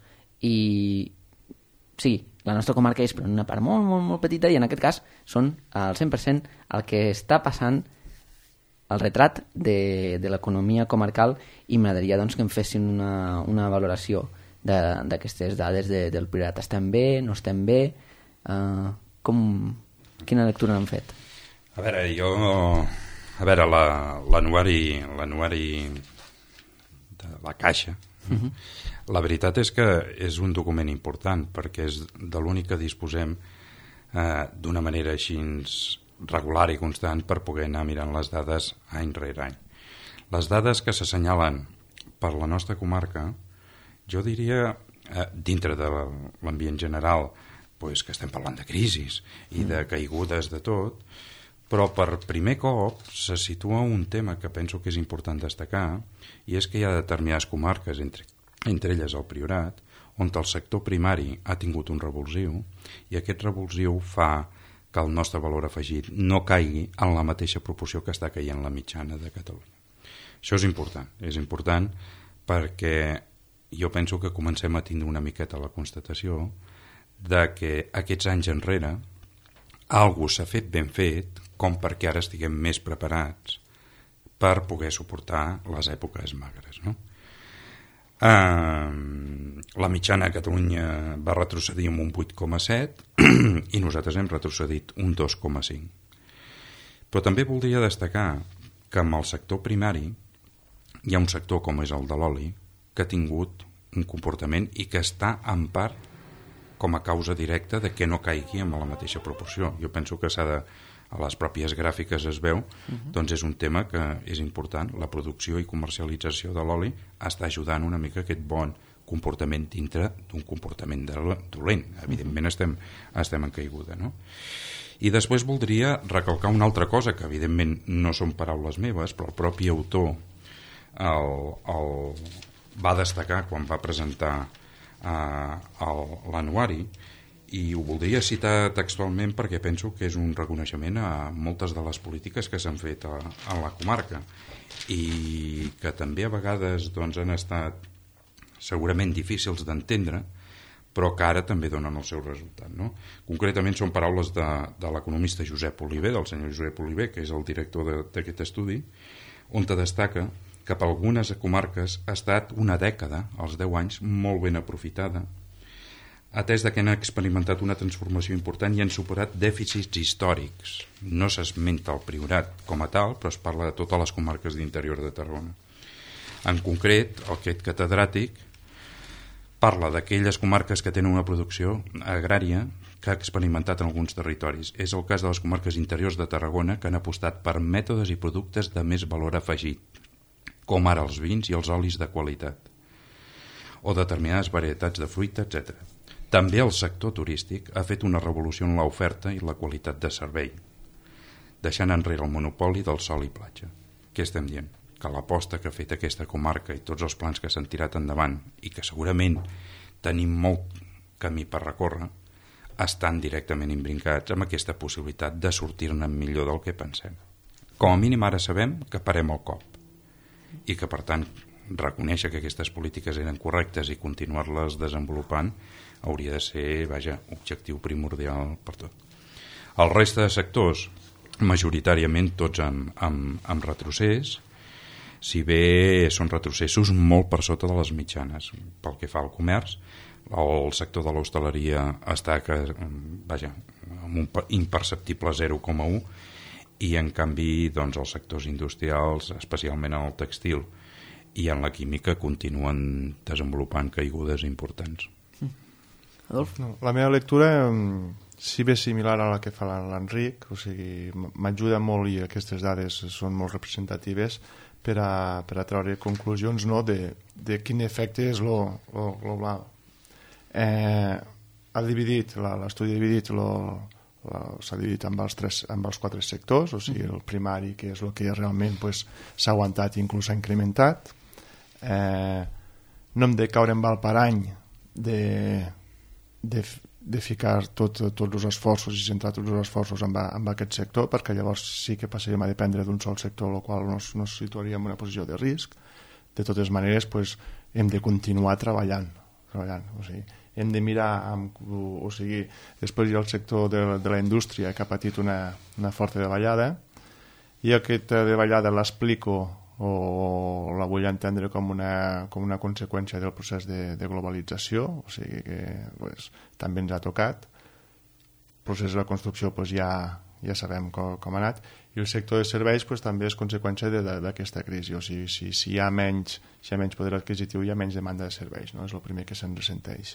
S1: i sí, la nostra comarca és però en una part molt, molt, molt petita, i en aquest cas són al cent per cent el que està passant, el retrat de, de l'economia comarcal, i m'agradaria doncs, que em fessin una, una valoració d'aquestes dades de, del Priorat. Estem bé? No estem bé? Uh, com, quina lectura n'han fet?
S4: A veure, jo... A veure, l'anuari l'anuari de la Caixa... Uh-huh. La veritat és que és un document important perquè és de l'únic que disposem eh, d'una manera així regular i constant per poder anar mirant les dades any rere any. Les dades que s'assenyalen per la nostra comarca, jo diria, eh, dintre de l'ambient general, pues, que estem parlant de crisis i de caigudes de tot, però per primer cop se situa un tema que penso que és important destacar, i és que hi ha determinades comarques, entre entre elles el Priorat, on el sector primari ha tingut un revulsiu, i aquest revulsiu fa que el nostre valor afegit no caigui en la mateixa proporció que està caient la mitjana de Catalunya. Això és important, és important perquè jo penso que comencem a tindre una miqueta la constatació de que aquests anys enrere algú s'ha fet ben fet com perquè ara estiguem més preparats per poder suportar les èpoques magres, no? Uh, la mitjana a Catalunya va retrocedir en un vuit coma set i nosaltres hem retrocedit un dos coma cinc. Però també voldria destacar que en el sector primari hi ha un sector com és el de l'oli que ha tingut un comportament i que està en part com a causa directa de que no caigui en la mateixa proporció. Jo penso que s'ha de, a les pròpies gràfiques es veu, uh-huh. doncs és un tema que és important. La producció i comercialització de l'oli està ajudant una mica aquest bon comportament dintre d'un comportament dolent. Evidentment uh-huh. estem, estem en caiguda, no? I després voldria recalcar una altra cosa que evidentment no són paraules meves, però el propi autor el, el va destacar quan va presentar uh, l'anuari, i ho voldria citar textualment perquè penso que és un reconeixement a moltes de les polítiques que s'han fet a, a la comarca i que també a vegades doncs, han estat segurament difícils d'entendre, però que ara també donen el seu resultat, no? Concretament són paraules de, de l'economista Josep Oliver, del senyor Josep Oliver, que és el director d'aquest estudi, on te destaca que per algunes comarques ha estat una dècada, els deu anys, molt ben aprofitada, atès que han experimentat una transformació important i han superat dèficits històrics. No s'esmenta el Priorat com a tal, però es parla de totes les comarques d'interior de Tarragona. En concret, aquest catedràtic parla d'aquelles comarques que tenen una producció agrària que ha experimentat en alguns territoris. És el cas de les comarques interiors de Tarragona que han apostat per mètodes i productes de més valor afegit, com ara els vins i els olis de qualitat, o determinades varietats de fruita, etcètera. També el sector turístic ha fet una revolució en l'oferta i la qualitat de servei, deixant enrere el monopoli del sol i platja. Què estem dient? Que l'aposta que ha fet aquesta comarca i tots els plans que s'han tirat endavant i que segurament tenim molt camí per recórrer estan directament imbrincats amb aquesta possibilitat de sortir-ne millor del que pensem. Com a mínim ara sabem que parem el cop i que per tant reconèixer que aquestes polítiques eren correctes i continuar-les desenvolupant hauria de ser, vaja, objectiu primordial per tot. El reste de sectors, majoritàriament tots amb, amb, amb retrocés, si bé són retrocessos molt per sota de les mitjanes. Pel que fa al comerç, el sector de l'hostaleria està que, vaja, amb un imperceptible zero coma u i en canvi doncs, els sectors industrials, especialment en el textil i en la química, continuen desenvolupant caigudes importants.
S3: Adolf? No, la meva lectura, si bé similar a la que fa l'Enric, o sigui, m'ajuda molt i aquestes dades són molt representatives per a, per a treure conclusions, no, de, de quin efecte és lo, lo global. Eh, ha dividit, l'estudi ha dividit lo, s'ha dividit amb els, tres, amb els quatre sectors, o sigui, el primari, que és el que realment pues, s'ha aguantat i inclús s'ha incrementat. Eh, no hem de caure en val parany de, de, de ficar tot, tots els esforços i centrar tots els esforços en, en aquest sector, perquè llavors sí que passaríem a dependre d'un sol sector, el qual nos, nos situaríem en una posició de risc. De totes maneres, pues, hem de continuar treballant, treballant o sigui, hem de mirar amb, o sigui, després hi ha el sector de, de la indústria que ha patit una, una forta davallada i aquesta davallada l'explico o la vull entendre com una, com una conseqüència del procés de, de globalització, o sigui que pues, també ens ha tocat. El procés de la construcció pues, ja, ja sabem com, com ha anat, i el sector de serveis pues, també és conseqüència d'aquesta crisi, o sigui, si, si hi ha menys, si hi ha menys poder adquisitiu hi ha menys demanda de serveis, no? És el primer que se'n ressenteix.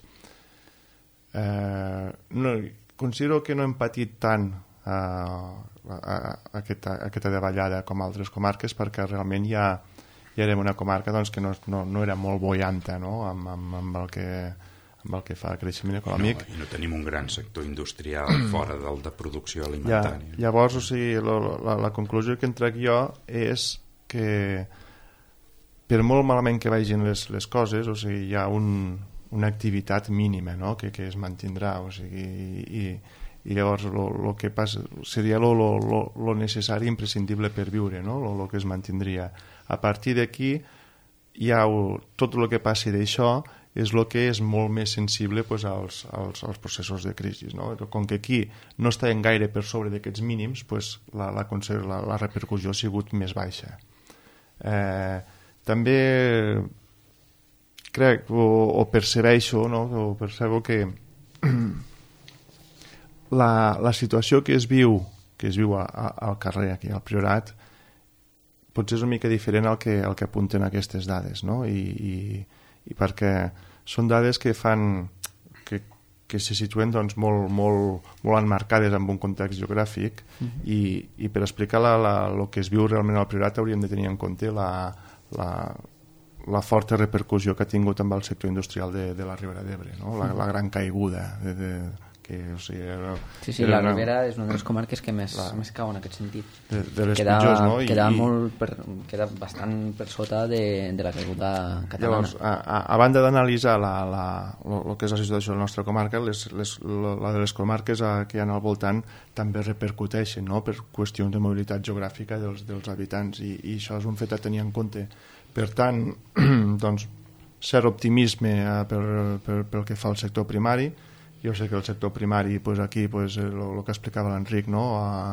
S3: Eh, no, considero que no hem patit tant a, a, a aquesta, a aquesta davallada com altres comarques perquè realment ja, ja érem una comarca doncs, que no, no, no era molt boianta, no? amb, amb, amb, el que, amb el que fa creixement econòmic.
S4: I no, i no tenim un gran sector industrial fora del de producció alimentària.
S3: Ja, llavors, o sigui, la, la, la conclusió que en trec jo és que per molt malament que vagin les, les coses, o sigui, hi ha un, una activitat mínima, no? que, que es mantindrà, o sigui, i, i llavors el que passa seria el necessari imprescindible per viure, no? El que es mantindria. A partir d'aquí hi ha tot el que passi d'això és el que és molt més sensible pues, als, als, als processos de crisi, no? Com que aquí no estàvem gaire per sobre d'aquests mínims, pues, la, la, la, la repercussió ha sigut més baixa. Eh, també crec o, o percebeixo, no? o percebo que la, la situació que es viu que es viu a, a, al carrer aquí al Priorat potser és una mica diferent al que, al que apunten aquestes dades, no? I, i i perquè són dades que fan que, que se situen doncs, molt, molt, molt enmarcades en un context geogràfic uh-huh. i, i per explicar la, la, el que es viu realment al Priorat hauríem de tenir en compte la, la, la forta repercussió que ha tingut amb el sector industrial de, de la Ribera d'Ebre, no? la, la gran caiguda de, de, que, o sigui, era,
S1: sí, sí, la una... Ribera és una de les comarques que més, la... més cau en aquest sentit.
S3: De, de les
S1: queda,
S3: pitjors, no?
S1: Queda,
S3: I,
S1: molt per, queda bastant per sota de, de la caiguda catalana.
S3: Llavors, a, a, a banda d'analitzar el que és la situació de la nostra comarca, les, les, la de les comarques a, que hi ha al voltant també repercuteixen, no? Per qüestions de mobilitat geogràfica dels, dels habitants i, i això és un fet a tenir en compte. Per tant, doncs, cert optimisme eh, per, per, pel que fa al sector primari. Jo sé que el sector primari pues aquí pues, el, el que explicava l'Enric, no?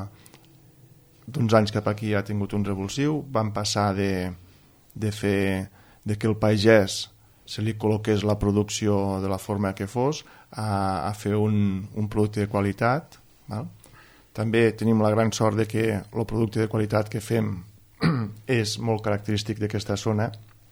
S3: D'uns anys cap aquí ha tingut un revulsiu, van passar de, de fer de que el pagès se li col·loqués la producció de la forma que fos a, a fer un, un producte de qualitat, val? També tenim la gran sort de que el producte de qualitat que fem és molt característic d'aquesta zona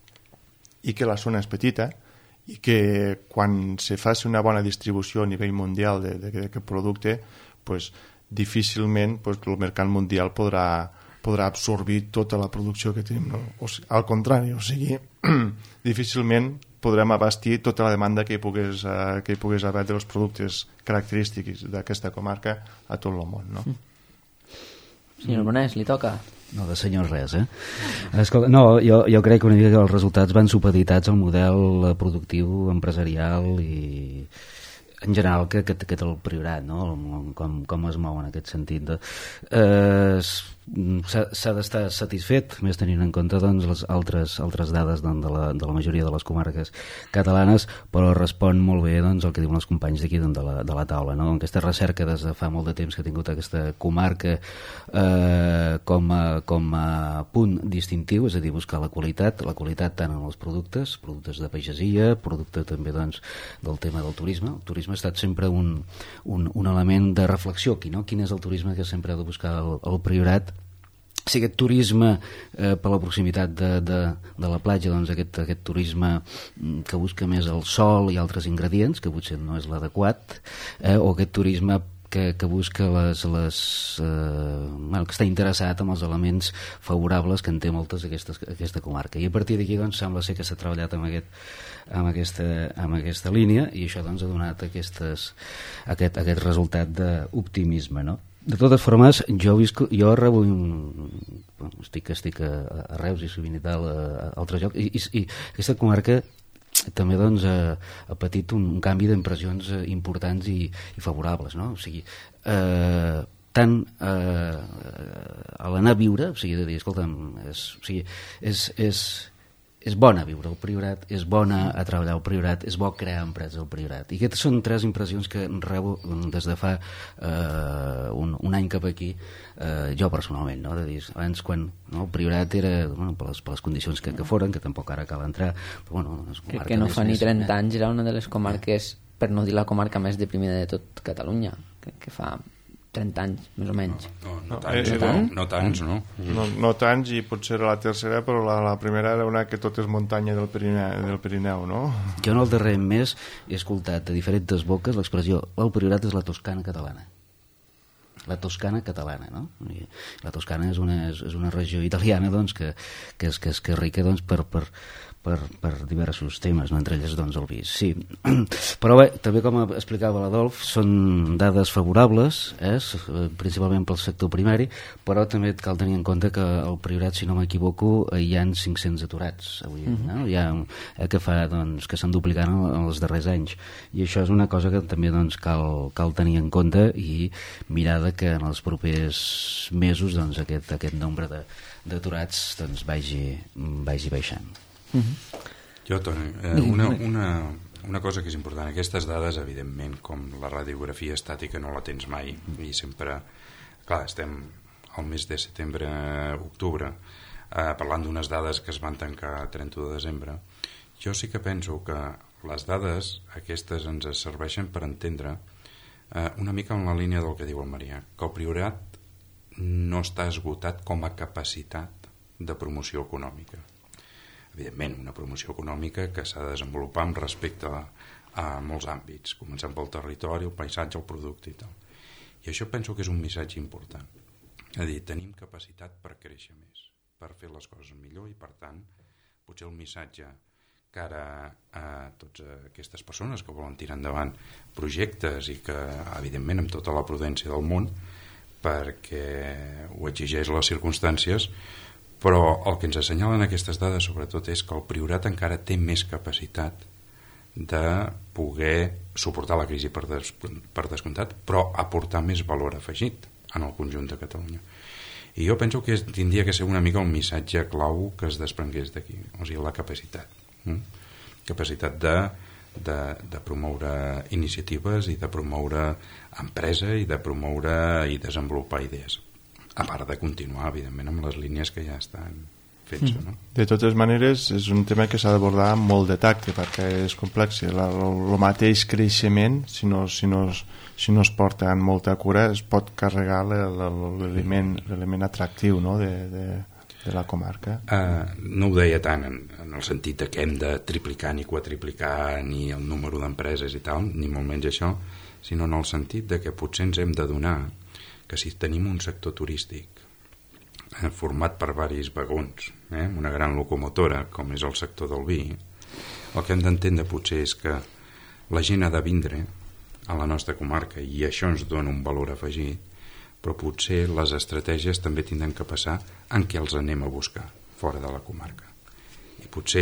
S3: i que la zona és petita i que quan se faci una bona distribució a nivell mundial d'aquest producte, pues, difícilment pues, el mercat mundial podrà, podrà absorbir tota la producció que tenim. No? O sigui, al contrari, o sigui, difícilment podrem abastir tota la demanda que hi pogués, uh, que hi pogués haver dels productes característics d'aquesta comarca a tot el món. No?
S1: Senyor Bonés, li toca?
S2: No, de senyor res, eh? Escolta, no, jo, jo crec que una mica que els resultats van supeditats al model productiu, empresarial i en general que, que, que té el Priorat, no? Com, com es mou en aquest sentit. De, eh, s'ha d'estar satisfet, més tenint en compte doncs, les altres, altres dades doncs, de, la, de la majoria de les comarques catalanes, però respon molt bé doncs, el que diuen els companys d'aquí doncs, de, la, de la taula. No? Aquesta recerca des de fa molt de temps que ha tingut aquesta comarca eh, com, a, com a punt distintiu, és a dir, buscar la qualitat, la qualitat tant en els productes, productes de pagesia, producte també doncs, del tema del turisme. El turisme ha estat sempre un, un, un element de reflexió aquí, no? Quin és el turisme que sempre ha de buscar el, el Priorat? Si aquest turisme eh, per la proximitat de, de, de la platja, doncs aquest, aquest turisme que busca més el sol i altres ingredients, que potser no és l'adequat, eh, o aquest turisme que, que busca les, les, eh, bueno, que està interessat en els elements favorables que en té moltes aquestes, aquesta comarca. I a partir d'aquí doncs, sembla ser que s'ha treballat amb, aquest, amb, aquesta, amb aquesta línia i això doncs, ha donat aquestes, aquest, aquest resultat d'optimisme, no? De totes formes, jo, visc, jo rebo un, estic, estic a, a Reus i sovint i tal, a, a altres llocs, i, i, i aquesta comarca també doncs, ha, ha patit un, un canvi d'impressions importants i, i favorables, no? O sigui, eh, tant eh, a l'anar a viure, o sigui, de dir, escolta'm, és, o sigui, és, és, és bona viure al Priorat, és bona a treballar al Priorat, és bo crear empreses al Priorat. I aquestes són tres impressions que rebo des de fa eh, un, un any cap aquí, eh, jo personalment, no? De dir, abans quan no, el Priorat era, bueno, per, les, per les condicions que, que foren, que tampoc ara cal entrar, però bueno...
S1: Crec que no fa ni trenta anys, era una de les comarques, per no dir la comarca més deprimida de tot Catalunya, que, que fa trenta anys, més o menys.
S4: No, no, no, tants, no, no, no tants, no.
S3: No, no tants, i potser era la tercera, però la, la primera era una que tot és muntanya del Pirineu, del Pirineu, no?
S2: Jo en el darrer mes he escoltat de diferents boques l'expressió el Priorat és la Toscana catalana. la Toscana catalana, no? I la Toscana és una, és, és una regió italiana doncs, que, que, és, que, és, que és rica doncs, per, per, per, per diversos temes, no? Entre elles doncs, el vi. Sí. Però bé, també com explicava l'Adolf, són dades favorables, eh? Principalment pel sector primari, però també cal tenir en compte que al Priorat, si no m'equivoco, hi ha cinc-cents aturats avui, uh-huh. no? Hi ha, eh, que, fa, doncs, que s'han duplicat en, en els darrers anys, i això és una cosa que també doncs, cal, cal tenir en compte i mirar de que en els propers mesos doncs, aquest, aquest nombre d'aturats doncs, vagi, vagi baixant.
S1: Uh-huh.
S4: Jo, Toni, eh, una, una, una cosa que és important, aquestes dades, evidentment, com la radiografia estàtica no la tens mai, i sempre, clar, estem al mes de setembre, octubre, eh, parlant d'unes dades que es van tancar a trenta de desembre. Jo sí que penso que les dades aquestes ens serveixen per entendre eh, una mica en la línia del que diu el Marià, que el Priorat no està esgotat com a capacitat de promoció econòmica. Evidentment, una promoció econòmica que s'ha de desenvolupar amb respecte a, a molts àmbits, començant pel territori, el paisatge, el producte i tal. I això penso que és un missatge important. És a dir, tenim capacitat per créixer més, per fer les coses millor, i per tant, potser el missatge que ara a totes aquestes persones que volen tirar endavant projectes i que, evidentment, amb tota la prudència del món, perquè ho exigeix les circumstàncies, però el que ens assenyalen aquestes dades sobretot és que el Priorat encara té més capacitat de poder suportar la crisi per, des, per descomptat, però aportar més valor afegit en el conjunt de Catalunya. I jo penso que tindria que ser una mica un missatge clau que es desprengués d'aquí, o sigui, la capacitat. Mm? Capacitat de, de, de promoure iniciatives i de promoure empresa i de promoure i desenvolupar idees. A part de continuar, evidentment, amb les línies que ja estan fets. No?
S3: De totes maneres, és un tema que s'ha d'abordar amb molt de tacte, perquè és complex. El mateix creixement, si no, si, no, si no es porta amb molta cura, es pot carregar l'element atractiu, no? de, de, de la comarca.
S4: Uh, no ho deia tant en, en el sentit que hem de triplicar ni quadriplicar ni el número d'empreses i tal, ni molt menys això, sinó en el sentit de que potser ens hem de donar que si tenim un sector turístic eh, format per varis vagons, eh, una gran locomotora com és el sector del vi, el que hem d'entendre potser és que la gent ha de vindre a la nostra comarca i això ens dona un valor afegit, però potser les estratègies també tindran que passar en què els anem a buscar fora de la comarca. I potser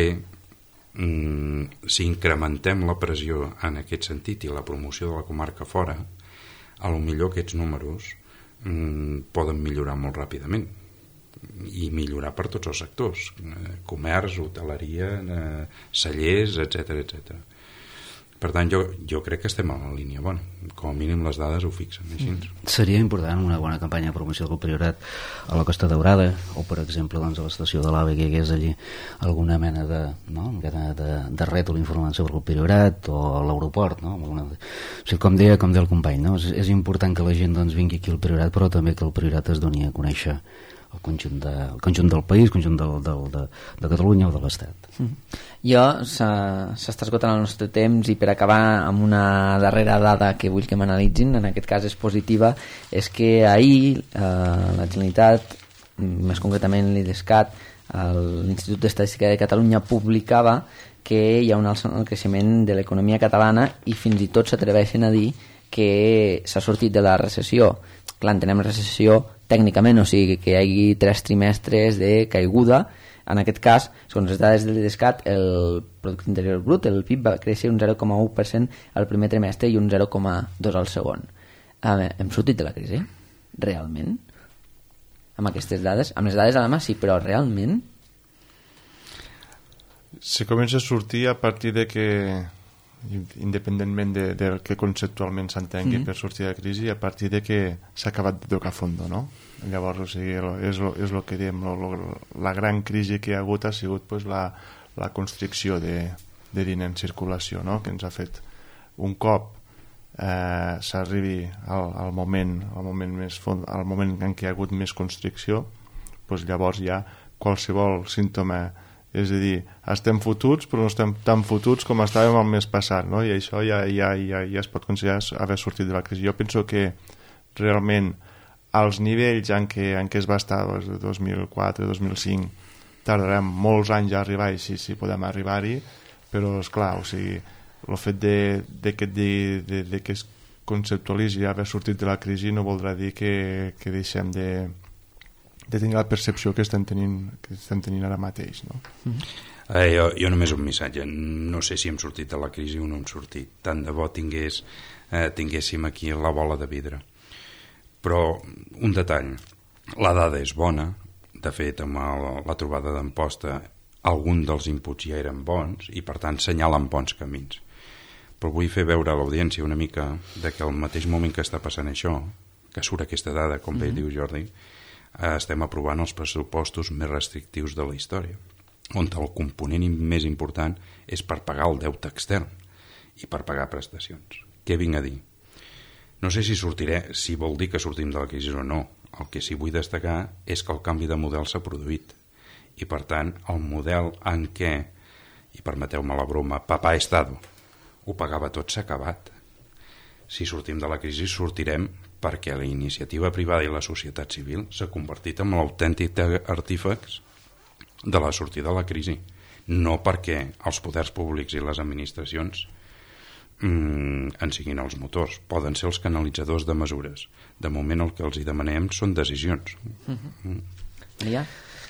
S4: mm, si incrementem la pressió en aquest sentit i la promoció de la comarca fora, a lo millor aquests números poden millorar molt ràpidament i millorar per tots els sectors, eh, comerç, hoteleria, eh, cellers, etcètera, etcètera. Per tant, jo, jo crec que estem a la línia bona, com a mínim les dades ho fixen així.
S2: Seria important una bona campanya de promoció del Priorat a la Costa Daurada o, per exemple, doncs, a l'estació de l'AVE, que hi hagués allí alguna mena de, no? de, de, de rètol informant sobre el Priorat, o a l'aeroport, no? Alguna... o sigui, com deia, com deia el company, no? és, és important que la gent doncs, vingui aquí al Priorat, però també que el Priorat es doni a conèixer el conjunt, de, el conjunt del país, el conjunt del, del, de, de Catalunya o de l'Estat.
S1: Mm. Jo, s'està esgotant el nostre temps, i per acabar amb una darrera dada que vull que m'analitzin, en aquest cas és positiva, és que ahir eh, la Generalitat, més concretament l'IDESCAT, l'Institut d'Estadística de Catalunya, publicava que hi ha un alt creixement de l'economia catalana i fins i tot s'atreveixen a dir que s'ha sortit de la recessió. Clar, entenem recessió tècnicament, o sigui que hi hagi tres trimestres de caiguda. En aquest cas, segons les dades de l'IDESCAT, el Producte Interior Brut, el P I B, va créixer un zero coma u per cent al primer trimestre i un zero coma dos al segon. Eh, hem sortit de la crisi? Realment? Amb aquestes dades? Amb les dades a la mà, sí, però realment?
S3: Se comença a sortir a partir de que, independentment de, de que conceptualment s'entengui mm-hmm. per sortir de la crisi, a partir de que s'ha acabat de tocar fondo, no? Llavors, o sigui, és el que diem, lo, lo, la gran crisi que hi ha hagut ha sigut pues, la, la constricció de, de diner en circulació, no? Que ens ha fet un cop eh, s'arribi al, al moment al moment, més fond, al moment en què hi ha hagut més constricció, pues, llavors ja qualsevol símptoma, és a dir, estem fotuts però no estem tan fotuts com estàvem el mes passat, no? I això ja, ja, ja, ja es pot considerar haver sortit de la crisi. Jo penso que realment als nivells en què, en què es va estar doncs, de dos mil quatre dos mil cinc tardarem molts anys a arribar i sí, sí podem arribar-hi, però esclar, o sigui, el fet de, de, que, de, de, de que es conceptualitzi haver sortit de la crisi no voldrà dir que, que deixem de, de tenir la percepció que estem tenint, que estem tenint ara mateix, no?
S4: Mm-hmm. Eh, jo, jo només un missatge, no sé si hem sortit de la crisi o no hem sortit, tant de bo tingués, eh, tinguéssim aquí la bola de vidre, però un detall, la dada és bona, de fet amb el, la trobada d'Amposta algun dels inputs ja eren bons i per tant senyalen bons camins, però vull fer veure a l'audiència una mica de que al mateix moment que està passant això, que surt aquesta dada, com bé mm-hmm. diu Jordi, eh, estem aprovant els pressupostos més restrictius de la història, on el component més important és per pagar el deute extern i per pagar prestacions. Què vinc a dir? No sé si sortiré, si vol dir que sortim de la crisi o no. El que sí vull destacar és que el canvi de model s'ha produït i per tant el model en què, i permeteu-me la broma, papà Estado ho pagava tot s'ha acabat. Si sortim de la crisi sortirem perquè la iniciativa privada i la societat civil s'ha convertit en l'autèntic artífex de la sortida de la crisi, no perquè els poders públics i les administracions mm, en siguin els motors, poden ser els canalitzadors de mesures. De moment el que els hi demanem són decisions.
S1: Mm-hmm. Maria?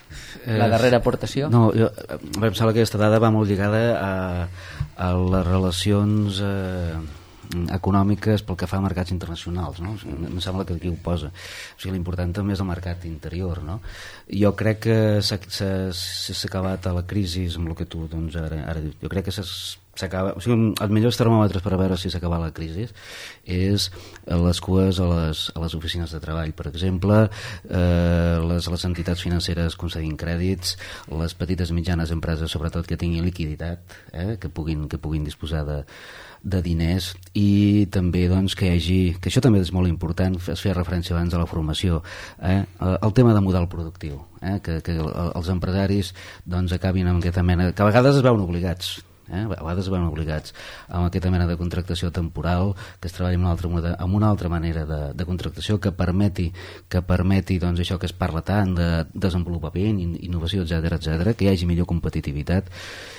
S1: La darrera aportació?
S2: No, jo, em sembla que aquesta dada va molt lligada a, a les relacions eh, econòmiques pel que fa a mercats internacionals, no? Em sembla que aquí ho posa. O sigui, l'important també és el mercat interior, no? Jo crec que s'ha acabat a la crisi amb el que tu doncs, ara, ara dius. Jo crec que s'acaba... O sigui, els millors termòmetres per veure si s'acaba la crisi és les cues a les, a les oficines de treball, per exemple, eh, les, les entitats financeres concedint crèdits, les petites i mitjanes empreses, sobretot, que tinguin liquiditat, eh, que, puguin, que puguin disposar de, de diners, i també doncs, que hi hagi, que això també és molt important, es feia referència abans a la formació, eh, el tema de model productiu, eh, que, que els empresaris doncs, acabin amb aquesta mena, que a vegades es veuen obligats, Eh? a vegades es veuen obligats amb aquesta mena de contractació temporal, que es treballi amb una altra, amb una altra manera de, de contractació que permeti, que permeti doncs, això que es parla tant de desenvolupament, innovació, etcètera, etcètera, que hi hagi millor competitivitat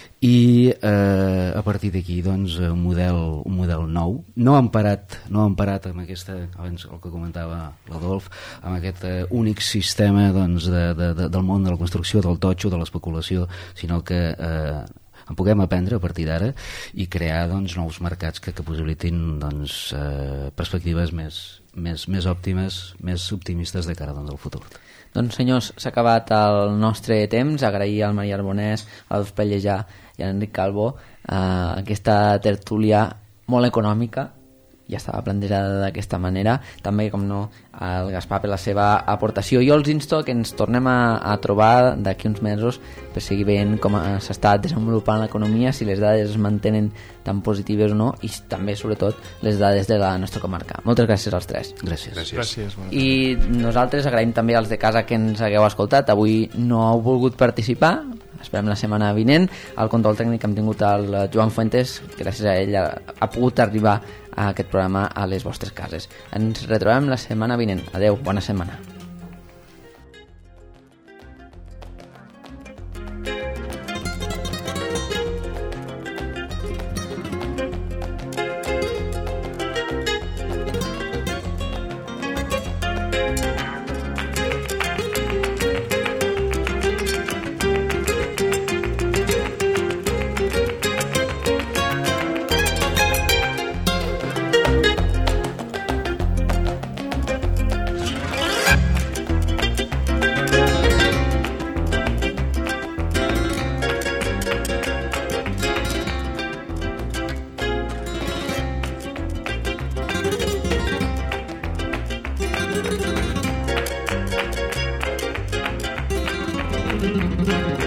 S2: i eh, a partir d'aquí doncs, un, model, un model nou, no emparat, no emparat amb aquesta, abans el que comentava l'Adolf, amb aquest eh, únic sistema doncs, de, de, de, del món de la construcció, del totxo, de l'especulació, sinó que eh, en puguem aprendre a partir d'ara i crear doncs, nous mercats que, que possibilitin doncs, eh, perspectives més, més, més òptimes, més optimistes de cara doncs, al futur.
S1: Doncs senyors, s'ha acabat el nostre temps. Agrair al Maria Arbonès, a l'Adolf Pellejà i a l'Enric Calvo eh, aquesta tertúlia molt econòmica, ja estava plantejada d'aquesta manera, també com no el Gaspar per la seva aportació. Jo els insto que ens tornem a, a trobar d'aquí uns mesos per seguir veient com s'està desenvolupant l'economia, si les dades es mantenen tan positives o no, i també sobretot les dades de la nostra comarca. Moltes gràcies als tres.
S2: Gràcies.
S3: Gràcies. Gràcies.
S1: I nosaltres agraïm també als de casa que ens hagueu escoltat. Avui no heu volgut participar, esperem la setmana vinent. Al control tècnic hem tingut el Joan Fuentes, gràcies a ell ha, ha pogut arribar a aquest programa a les vostres cases. Ens retrobem la setmana vinent. Adeu, bona setmana. Thank you.